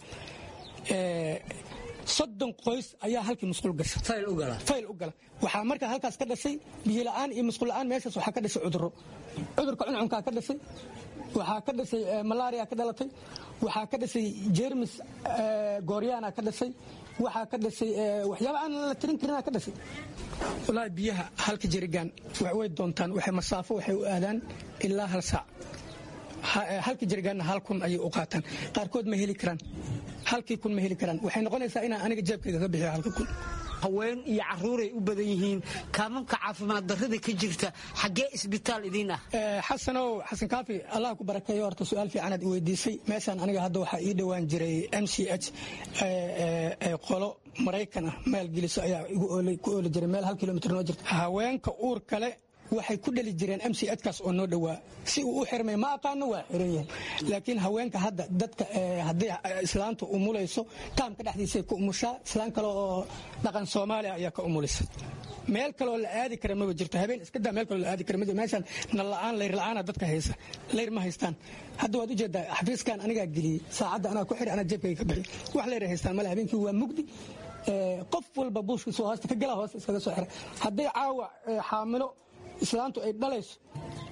soddon qoys ayaa halkii musqul gasha fayl u gala waxaa markaa halkaas ka dhashay biyola'aan iyo musqulla'aan meeshaas waxaa ka dhashay cudurro cudurka cuncunkaa ka dhashay waxaa ka dhashay malaria ka dhalatay waxaa ka dhashay jermis gooryaana ka dhashay waxaa ka dhashay waxyaaba aan la tirin karinaa ka dhashay wallaahi biyaha halka jerigaan way doontaan waxay masaafo waxay u aadaan ilaa hal saac halka jerigaanna hal kun ayay u qaataan qaarkood ma heli karaan halkii kun ma heli karaan waxay noqonaysaa inaan aniga jeebkayga ka bixiyo halka kun haween iyo caruuray u badan yihiin kaamamka caafimaad darrida ka jirta xaggee isbitaal idiin ah xasanow xasan kaafi allah ku barakeeyo horta su-aal fiicanaad i weydiisay meeshaan aniga hadda waxaa ii dhowaan jiray m c h qolo maraykan ah maalgeliso ayaa ku ooli jiray meel hal kilomitr noo jirta haweenka uur kale waxay ku dhali jireen m c kaas oo noo dhowaa si uu u xirmay ma aqaano waa xiran yahay laakiin haweenka hadda dadka hadday islaanta umulayso taamka dhexdiisay ku umushaa islaan kale oo dhaqan soomaaliya ayaa ka umulisa meel kaleoo la aadi kara maba jirto habeen iska daa meel kaloo la aadi kara ma meeshaan nal la'aan layr la'aana dadka haysa layr ma haystaan hadda waad ujeedaa xafiiskan anigaa geliyey saacadda anaa ku xiri anaa jeebkayga ka bixi wax layr haystaan male habeenkii waa mugdi qof walba buushkiisa hoosta ka gala hoosta iskaga soo xira hadday caawa xaamilo islaantu ay dhalayso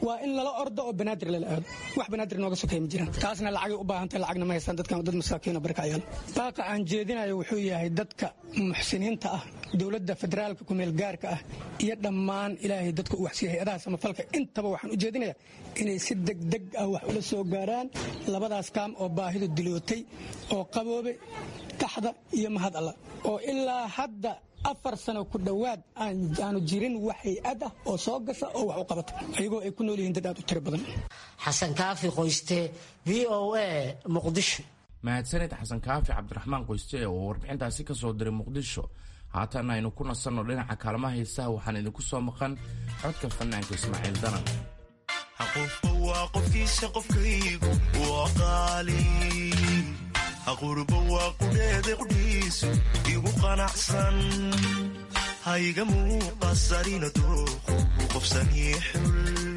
waa in lala ordo oo banaadir lala aado wax banaadir nooga sokeeya ma jiraan taasna lacagay u baahan tahay lacagna ma haystaan dadkan dad masaakiin oo barakacayaal baaqa aan jeedinayo wuxuu yahay dadka muxsiniinta ah dowladda federaalka ku meel gaarka ah iyo dhammaan ilaahay dadka u waxsiiyay hay'adaha samafalka intaba waxaan u jeedinayaa inay si degdeg ah wax ula soo gaaraan labadaas kaam oo baahidu dilootay oo qaboobe taxda iyo mahad alla oo ilaa hadda afar sano ku dhowaad aanu jirin wax hay-ad ah oo soo gasha oo wax u qabata ayagoo ay ku nool yihiin dad aad u tiro badan xasan kaafi qoyste v o a muqdisho mahadsanid xasan kaafi cabdiraxmaan qoyste oo warbixintaasi ka soo diray muqdisho haatan aynu ku nasanno dhinaca kaalmaha heesaha waxaan idinku soo maqan codka fanaanka ismaaciil danan qofka waa qofkiisa qofkaygu waa qaali aqurba waa qudheeda qudhiisu igu qanacsan hayga muuqasarina dooqu u qofsanii xul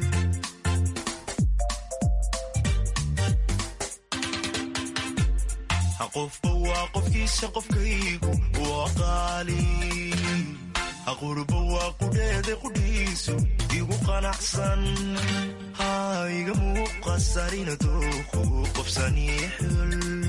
qofba waa qofkiisa qofkaygu waa qaali aqurba waa qudheeda qudhiisu igu qanacsan hayga muuqasarina dooqu u qofsanii xul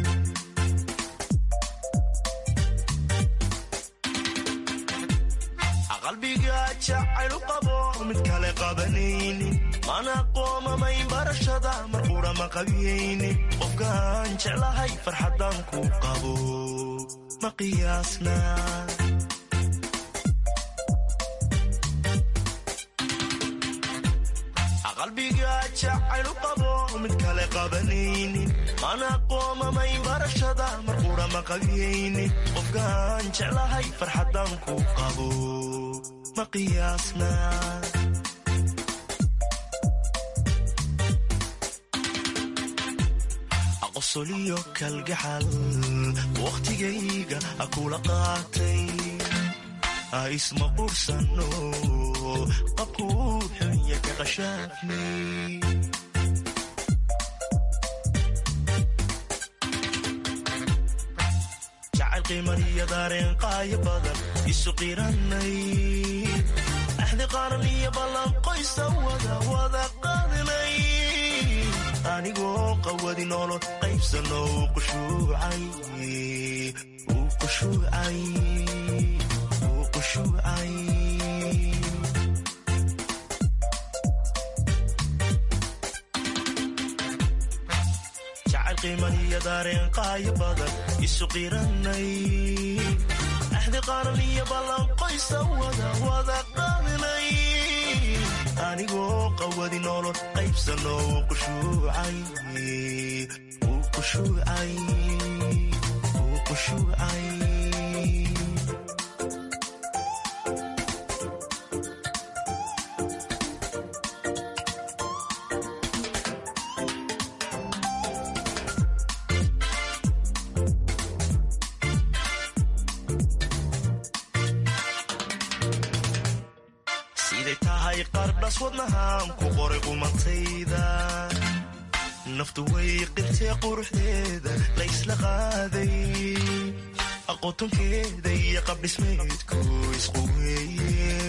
qalbiga jacaylu qabo mid kale qabanaynin mana qoomamayn barashada marqura ma qabiyaynin qofkaan jeclahay farxaddaan ku qabo ma qiyaasna qalbiga jacaylu qabo mid kale qabanaynin mana qoomamayn barashada marqura ma qabiyaynin qofkaan jeclahay farxaddaan ku qabo ma qiyaasna aqosoliyo kalgaxal wakhtigayga akula qaatay isma qursano qabkuu xunya ka qashaafnay jacayl qiimaniyo daareen qaayo badan isu qiranay axdi qaran iyo ballan qoysa wada wada qaadinay anigoo qawadi nolol qaybsano uu qushuucay uu qushuucay uu qushuucay jacayl qiimaniyo daareen qaayo badan isu qiranay axdi qaran iyo ballan qoysa wada wada qaadinay anigoo qawadi nolol qaybsano uu qushuucay uu qushuucay uu qushuucay qardhas wadnahaan ku qoray qumatayda naftu way qirtee quruxdeeda laysla qaaday aqotonkeeda iyo qabdhismeedku isqu weeye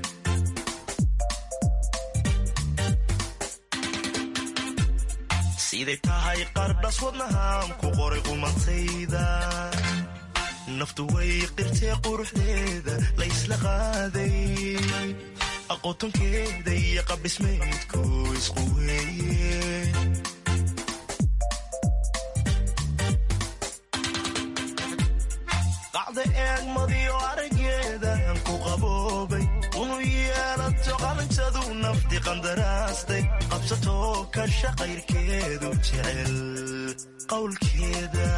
siday tahay qardhas wadnahaan ku qoray qumatayda naftu way qirtee quruxdeeda laysla qaaday aqotonkeeda iyo qabdhismeedku isqu weeye qacda eegmadiyo araggeedan ku qaboobay unu yeelato qalintadu nafti qandaraastay qabsatoo kasha qayrkeedu jecel qowlkeeda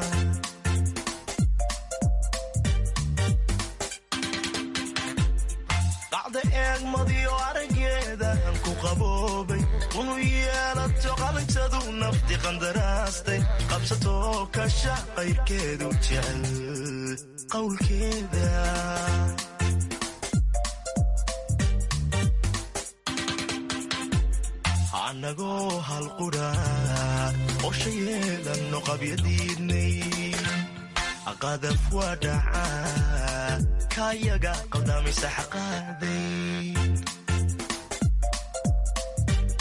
eegmadiyo araggeedan ku qaboobay unu yeelato qalintadu nafti qandaraastay qabsatoo kasha qayrkeedu jecel qowlkeeda annagoo halqudha qorsha yeelanno qabyadiidnay qadaf waa dhacaa kayaga qaldaamaysa xaqaaday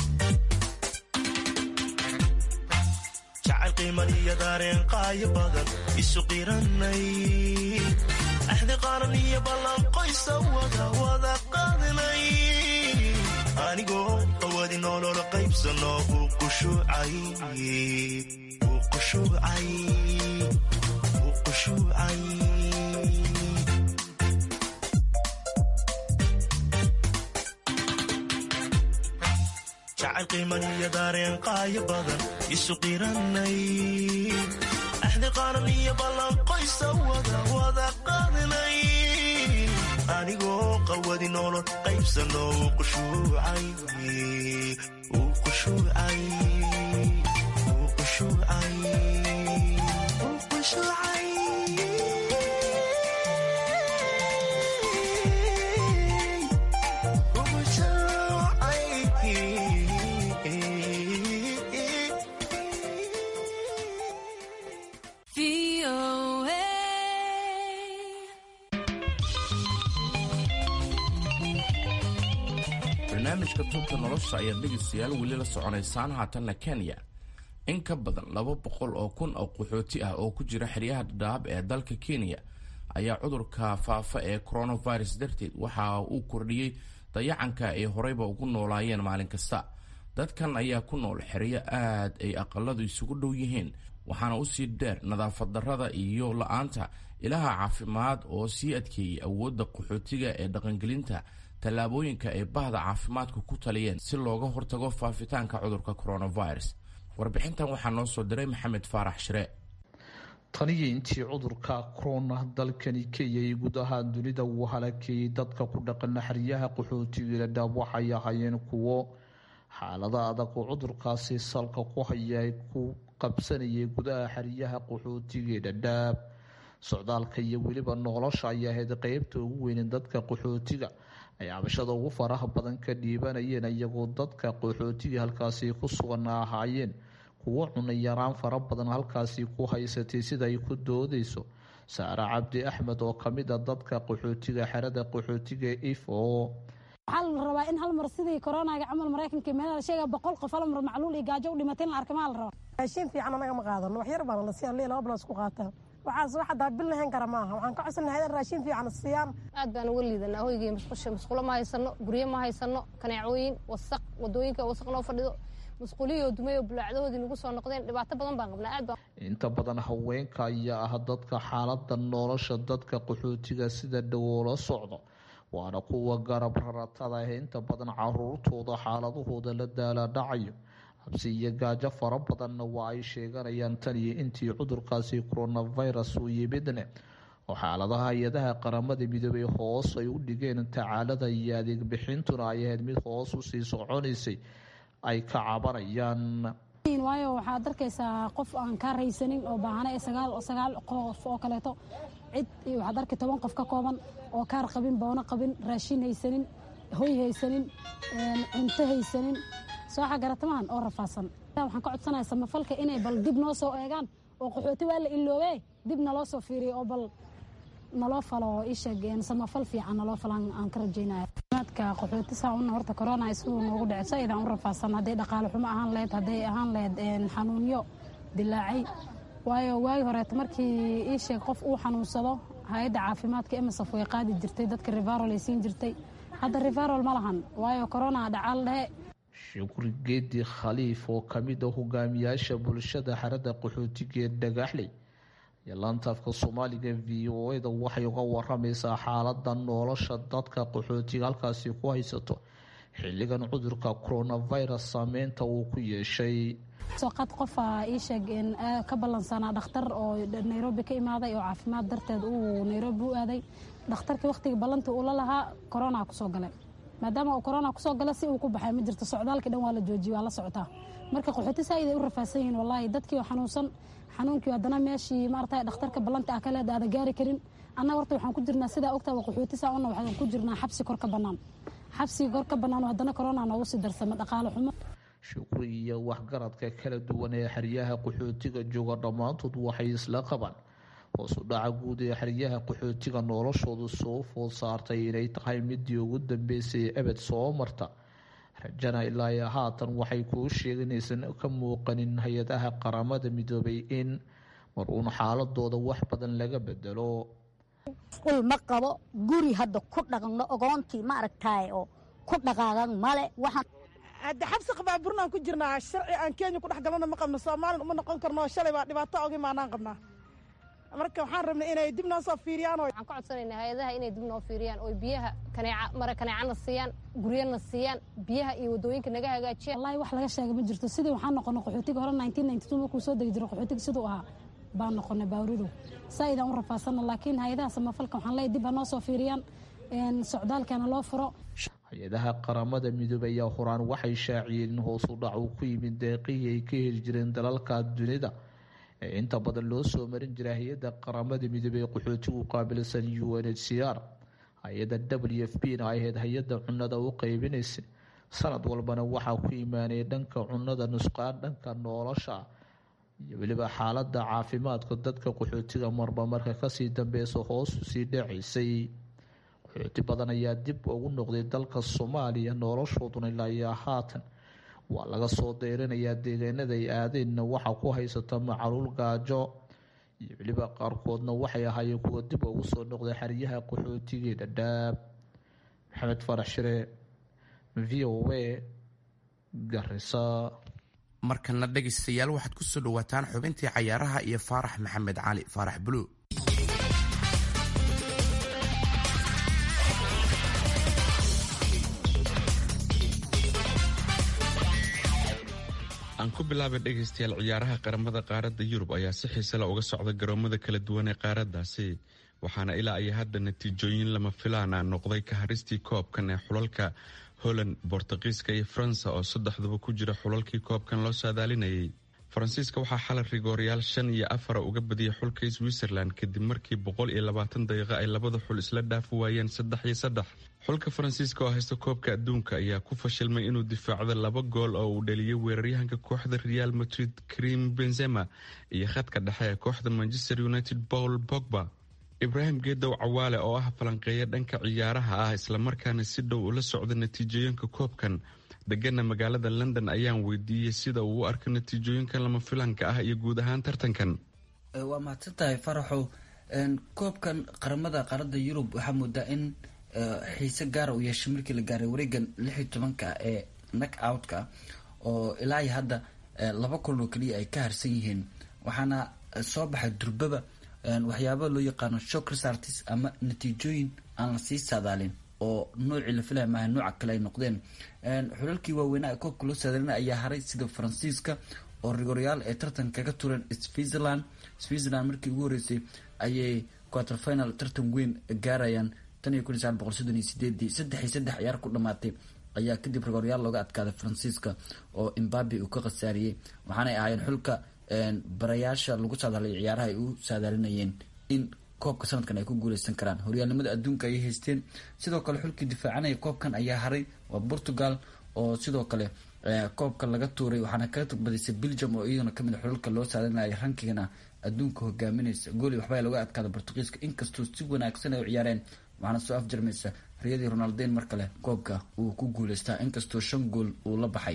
qiimaniyo daareen qaayo badan isu qiranay axdi qaran iyo ballan qoysa wada wada qaadanay anigoo qawadi nolol qaybsano uu qushuucay uu qushuucay uu qushuucay jacayl qiimaniyo daareen qaayo badan isu qiranay axdi qaran iyo ballan qoysa wada wada qaadanay anigoo qawadi nolol qaybsano uu qushuucay uu qushuucay uu qushuucay uu qushuucay barnaamijka tubta nolosha ayaad dhegaystayaal weli la soconaysaan. haatanna kenya in ka badan laba boqol oo kun oo qaxooti ah oo ku jira xeryaha dhadhaab ee dalka kenya ayaa cudurka faafa ee coronavirus darteed waxa uu kordhiyey dayacanka ay horeyba ugu noolaayeen maalin kasta. dadkan ayaa ku nool xeryo aad ay aqaladu isugu dhow yihiin, waxaana usii dheer nadaafad darrada iyo la-aanta ilaha caafimaad oo sii adkeeyey awoodda qaxootiga ee dhaqangelinta tallaabooyinka ay bahda caafimaadku ku taliyeen si looga hortago faafitaanka cudurka coronavirus. warbixintan waxaa noo soo diray maxamed faarax shire. taniyo intii cudurka corona dalkani kenya iyo guud ahaan dunida uu halakeeyey dadka ku dhaqana xeryaha qaxootiga dhadhaab waxay ahaayeen kuwo xaalada adag oo cudurkaasi salka ku haya ay ku qabsanayay gudaha xeryaha qaxootiga dhadhaab. socdaalka iyo weliba nolosha ayaa ahayd qeybta ugu weynin dadka qaxootiga ay cabashada ugu faraha badan ka dhiibanayeen, iyagoo dadka qaxootiga halkaasi ku sugan ahaayeen kuwo cunayaraan fara badan halkaasi ku haysatay sida ay ku doodayso saare cabdi axmed oo kamid a dadka qaxootiga xerada qaxootiga ifo. waxaa la rabaa in hal mar sidii koronaga camal maraykanka meel sheega boqol qof hal mar macluul iyo gaajo u dhimatay in la arka ma la rabaa. raashin fiican anaga ma qaadano, wax yar baan la siiyay laba bilood isku qaataa. waxaas wax hadaa bil lahayn kara maaha. waxaan ka codsanahay in raashin fiican siiyaan. aad baan uga liidanaa hoygii musqusha musqulo ma haysano, guryo ma haysano, kaneecooyin wasaq wadooyinka wasaq noo fadhido, musquliyo dumayo bulaacdahoodii nagu soo noqdeen. dhibaato badan baan qabnaa. aad baan inta badan haweenka ayaa ah dadka xaalada nolosha dadka qaxootiga sida dhawoola socdo, waana kuwa garab raratada ah inta badan caruurtooda xaaladahooda la daala dhacayo. habsi iyo gaajo fara badanna waa ay sheeganayaan tan iyo intii cudurkaasi coronavirus uu yimidne oo xaaladaha hay-adaha qaramada midoobay hoos ay u dhigeen tacaalada iyo adeeg bixintuna ay ahayd mid hoos usii soconaysay ay ka cabanayaan. waayo waxaad arkaysaa qof aan kaa raysanin oo baahana sagaal sagaal qof oo kaleeto cid waxaad arkay toban qof ka kooban oo kaar qabin, boono qabin, raashin haysanin, hoy haysanin, cunto haysanin, soo xagaratamahan oo rafaasan. waxaan ka codsanayaa samafalka inay bal dib noo soo eegaan oo qaxooti waa la iloobe dib naloo soo fiiriyo oo bal naloo falo isheegeen samafal fiican naloo falan aan ka rajaynaya. maadka qaxooti saa una horta corona isuu noogu dhacay sayidaan u rafaasan, hadday dhaqaale xumo ahaan lahayd, hadday ahaan lahayd xanuunyo dilaacay. waayo waagi horeeta markii ii sheeg qof uu xanuunsado hay-adda caafimaadka emasaf way qaadi jirtay, dadka rivarol ay siin jirtay. hadda rivarol ma lahan waayo corona dhacaal dhehe. shukri geedi khaliif oo kamid ah hogaamiyaasha bulshada xerada qaxootiga ee dhagaxley iyo laantaafka soomaaliga v o eda waxay uga waramaysaa xaalada nolosha dadka qaxootiga halkaasi ku haysato xiligan cudurka coronavirus saameynta uu ku yeeshay. soqad qofa ii sheeg in ka ballansanaa dhakhtar oo Nairobi ka imaaday oo caafimaad darteed uu Nairobi u aaday. dhakhtarkii waqtiga ballanta uu la lahaa corona ku soo galay, maadaama uu corona ku soo galay si uu ku baxay ma jirto, socdaalkii dhan waa la joojiyay, waa la socotaa. marka qaxooti saaid ay u rafaasan yihiin wallahi. dadkii oo xanuunsan xanuunkii haddana meeshii maartay dhakhtarka ballanta ah kale aada gaari karin. annaga horta waxaan ku jirnaa sidaa ogtaa qaxooti saa una waxaan ku jirnaa xabsi kor ka bannaan, xabsiga kor ka bannaan haddana corona noogu sii darsama dhaqaale xumo. shukri iyo waxgaradka kala duwan ee xeryaha qaxootiga jooga dhammaantood waxay isla qabaan hoos u dhaca guud ee xeryaha qaxootiga noloshoodu soo food saartay inay tahay midii ugu dambeysay ebed soo marta rajana ilaa haatan waxay kuu sheegeen aysan ka muuqanin hay-adaha qaramada midoobay in mar uun xaaladooda wax badan laga bedelo. iskuul ma qabo, guri hadda ku dhaqanno ogoontii ma aragtaay oo ku dhaqaagan male. waxaan hadda xabsi qabaa burnaan ku jirnaa, sharci aan Kenya ku dhex galana ma qabno, Soomaaliya uma noqon karno, shalay baa dhibaato ogi maanaan qabnaa. marka waxaan rabnay inay dib noo soo fiiriyaan oo waxaan ka codsanaynaa hay'adaha inay dib noo fiiriyaan oo biyaha kaneeca mara kaneecana siiyaan, guryana siiyaan, biyaha iyo wadooyinka naga hagaajiyaan. wallahi wax laga sheegay ma jirto. sidii waxaan noqonay qaxootiga hore nineteen ninety-two markuu soo degi jiray qaxootiga siduu ahaa baan noqonay Bawrido. saayidaan u rafaasana, laakiin hay'adaha samafalka waxaan leeyahay dib ha noo soo fiiriyaan, een socdaalkana loo furo. hay-adaha qaramada midoobay ayaa horaan waxay shaaciyeen in hoos u dhac uu ku yimid deeqihii ay ka heli jireen dalalka dunida ee inta badan loo soo marin jiray hay-adda qaramada midoobey ee qaxootigu qaabilsan U N H C R. hay-adda W F P na ay ahayd hay-adda cunnada u qaybinaysa sanad walbana waxaa ku imaanaya dhanka cunnada, nusqaan dhanka nolosha iyo weliba xaaladda caafimaadka dadka qaxootiga marba marka kasii dambeysa hoos usii dhacaysay. qaxooti badan ayaa dib ugu noqday dalka Soomaaliya, noloshooduna ilaa iyo haatan waa laga soo deyrinayaa. deegaanada ay aadeenna waxaa ku haysata macaluul, gaajo iyo weliba qaarkoodna waxay ahaayeen kuwa dib ugu soo noqday xeryaha qaxootiga Dadaab. maxamed farax shire, V O A, Garissa. markana dhegaystayaal waxaad ku soo dhawaataan xubintii cayaaraha iyo faarax maxamed cali faarax buluug. aan ku bilaabay dhegaystayaal ciyaaraha qaramada qaaradda Yurub ayaa si xiise leh uga socda garoomada kala duwan ee qaaraddaasi, waxaana ilaa ay hadda natiijooyin lama filaan ah noqday ka haristii koobkan ee xulalka Holland, Boortaqiiska iyo Faransa oo saddexduba ku jira xulalkii koobkan loo saadaalinayay. Faransiiska waxaa xalay rigoorayaal shan iyo afar uga badiyay xulka Switzerland kadib markii boqol iyo labaatan daqiiqo ay labada xul isla dhaafi waayeen saddex iyo saddex. xulka Faransiiska oo haysta koobka adduunka ayaa ku fashilmay inuu difaacdo laba gool oo uu dhaliyay weeraryahanka kooxda Real Madrid Karim Benzema iyo khadka dhexe ee kooxda Manchester United Paul Pogba. Ibrahim Geedow Cawaale oo ah falanqeeya dhanka ciyaaraha ah islamarkaana si dhow ula socda natiijooyinka koobkan degana magaalada London ayaan weydiiyey sida uu u arko natiijooyinkan lama filanka ah iyo guud ahaan tartankan. waa mahadsantahay Faraxow. koobkan qaramada qaaradda Yurub waxaa moodaa in xiise gaar u yeeshay markii la gaaray wareegan lix iyo tobanka ee knock out-ka oo ilaa hadda laba kulan oo kaliya ay ka harsan yihiin, waxaana soo baxay durbaba waxyaabo loo yaqaano shock results ama natiijooyin aan la sii saadaalin oo noocii la filaya maaha nooca kale ay noqdeen. xulalkii waaweynaa ee koobka loo saadaalina ayaa haray sida Faransiiska oo rigoryaal ee tartan kaga turan Switzerland. Switzerland markii ugu horeysay ayay quarter final tartan weyn gaarayaan tan iyo kun iyo sagaal boqol soddon iyo sideed saddex iyo saddex ciyaar ku dhamaatay ayaa kadib rigoryaal looga adkaaday Faransiiska oo Mbappe uu ka khasaariyay, waxaanay ahaayeen xulka barayaasha lagu saadaalay ciyaaraha ay u saadaalinayeen in koobka sanadkan ay ku guuleysan karaan. horyaalnimada adduunka ayay haysteen. sidoo kale xulkii difaacanaya koobkan ayaa haray waa Portugal oo sidoo kale koobka laga tuuray, waxaana kaga badisay Belgium oo iyaduna kamid ah xulalka loo saadaalinaya rankigana adduunka hogaaminaysa. gooli waxbaa looga adkaaday Portugiiska inkastoo si wanaagsan ay u ciyaareen, waxaana soo afjarmaysa riyadii Ronaldinho mar kale koobka uu ku guuleystaa inkastoo shan gool uu la baxay.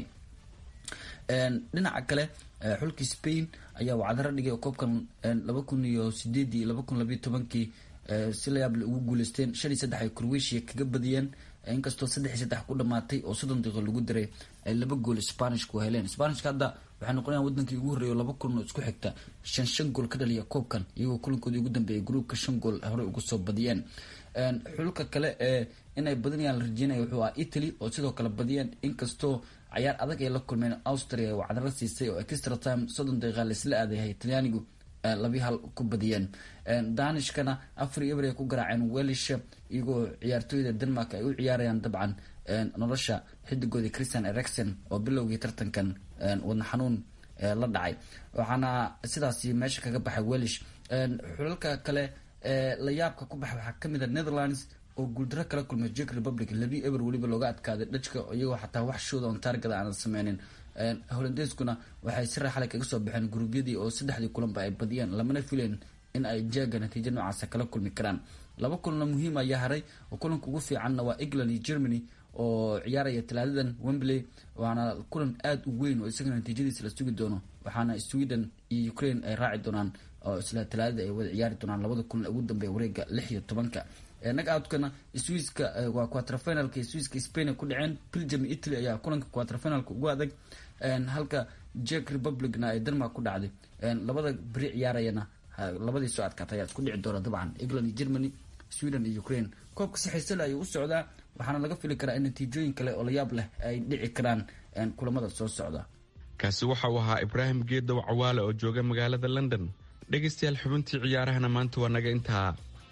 dhinaca kale xulkii Spain ayaa wacdaro dhigay koobkan laba kun iyo sideed iyo laba kun labiyo tobankii si la yaab leh ugu guuleysteen. shan iyo saddex ay Croatia kaga badiyeen inkastoo saddex iyo saddex ku dhamaatay oo soddon daqiiqo lagu diray ay laba gool Spanish ku heleen. Spanishka hadda waxay noqonayaan wadankii ugu horeeyay laba kun oo isku xigta shan shan gool ka dhaliya koobkan, iyagoo kulankoodii ugu dambeeyay groupka shan gool hore ugu soo badiyeen. xulka kale ee inay badinayaan la rajeynaya wuxuu ahaa Italy oo sidoo kale badiyeen inkastoo ciyaar adag ay la kulmeen Austria oo wacdaro siisay oo extra time soddon daqiiqo la isla aaday Talyaanigu laba hal ku badiyeen. Danishkana afar iyo eber ay ku garaaceen Welsh iyagoo ciyaartooyda Denmark ay u ciyaarayaan dabcan nolosha xidigoodii Christian Eriksen oo bilowgii tartankan wadna xanuun la dhacay, waxaana sidaasi meesha kaga baxay Welsh. xulalka kale la yaabka ku baxay waxaa kamid ah Netherlands oo guuldaro kala kulmay Czech Republic labi eber waliba looga adkaaday Dutchka iyagoo xataa wax shooda on targada aan sameynin. Hollandeskuna waxay si raaxale kaga soo baxeen gurubyadii oo saddexdii kulanba ay badiyeen, lamana fileen in ay jeega natiijo noocaas kala kulmi karaan. laba kulan muhiim ah ayaa haray oo kulanka ugu fiicanna waa England iyo Germany oo ciyaaraya talaadadan Wembley waana kulan aad u weyn oo isagana natiijadiisa la sugi doono waxaana Sweden iyo Ukraine ay raaci doonaan oo isla talaadada ay wada ciyaari doonaan labada kulan ugu dambeeya wareega lix iyo tobanka knockout-kana Swiss-ka waa quarter finalka Swiss-ka Spain ku dhaceen Belgium iyo Italy ayaa kulanka quarter finalka ugu adag halka Czech Republic-na ay Denmark ku dhacday labada bari ciyaarayana labadii soo adkaatay ayaa isku dhici doona dabcan England iyo Germany Sweden iyo Ukraine koobka si xiiso leh ayuu u socdaa waxaana laga fili karaa in natiijooyin kale oo la yaab leh ay dhici karaan kulamada soo socda kaasi waxa uu ahaa Ibrahim Geedow Cawaale oo jooga magaalada London dhageystayaal xubintii ciyaarahana maanta waa naga intaa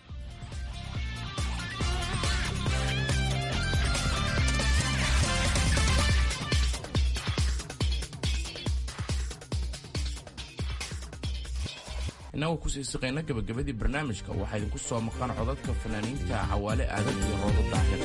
inagu kusii siqayna gabagabadii barnaamijka waxaa idinku soo maqan codadka fanaaniinta Cawaale Aadan iyo Roodo Daahir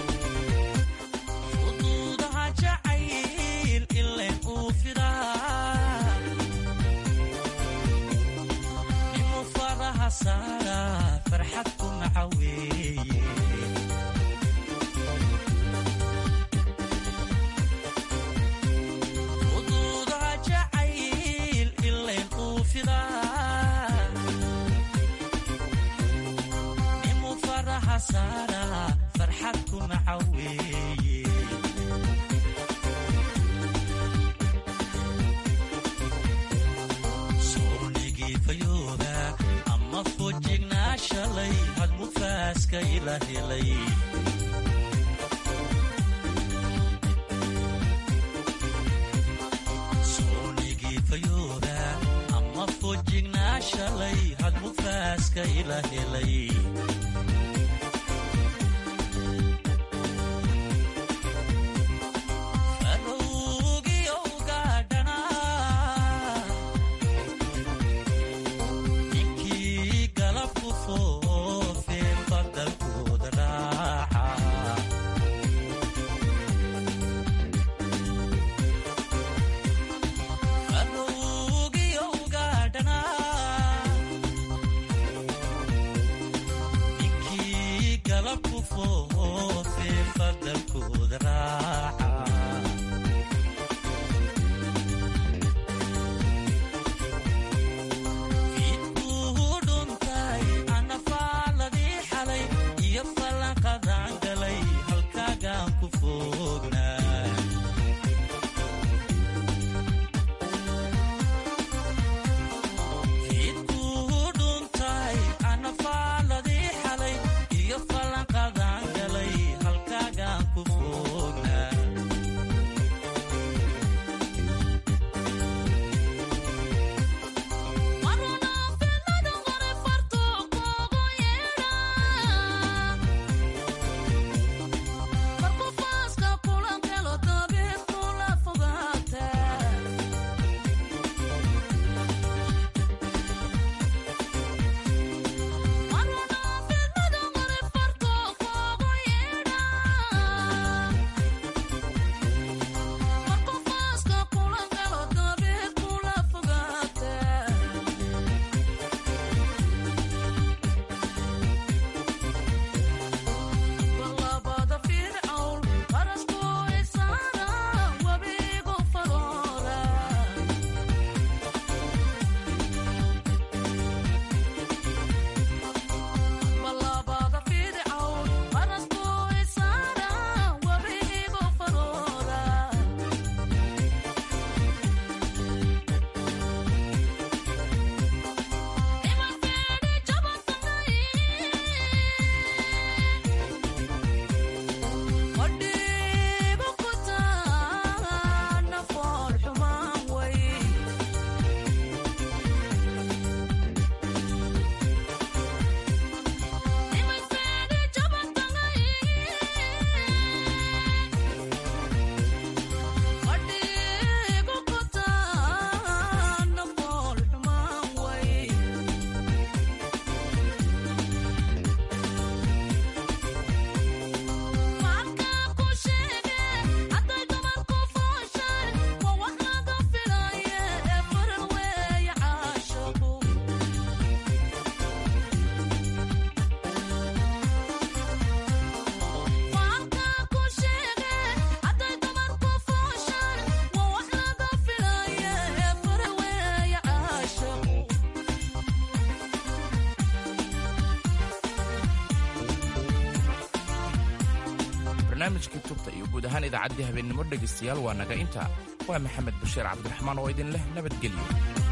Kii barnaamijkii tubta iyo guud ahaan idaacaddii habeennimo dhegaystayaal waa naga intaa. waa maxamed bashiir cabdiraxmaan oo idin leh nabadgelyo.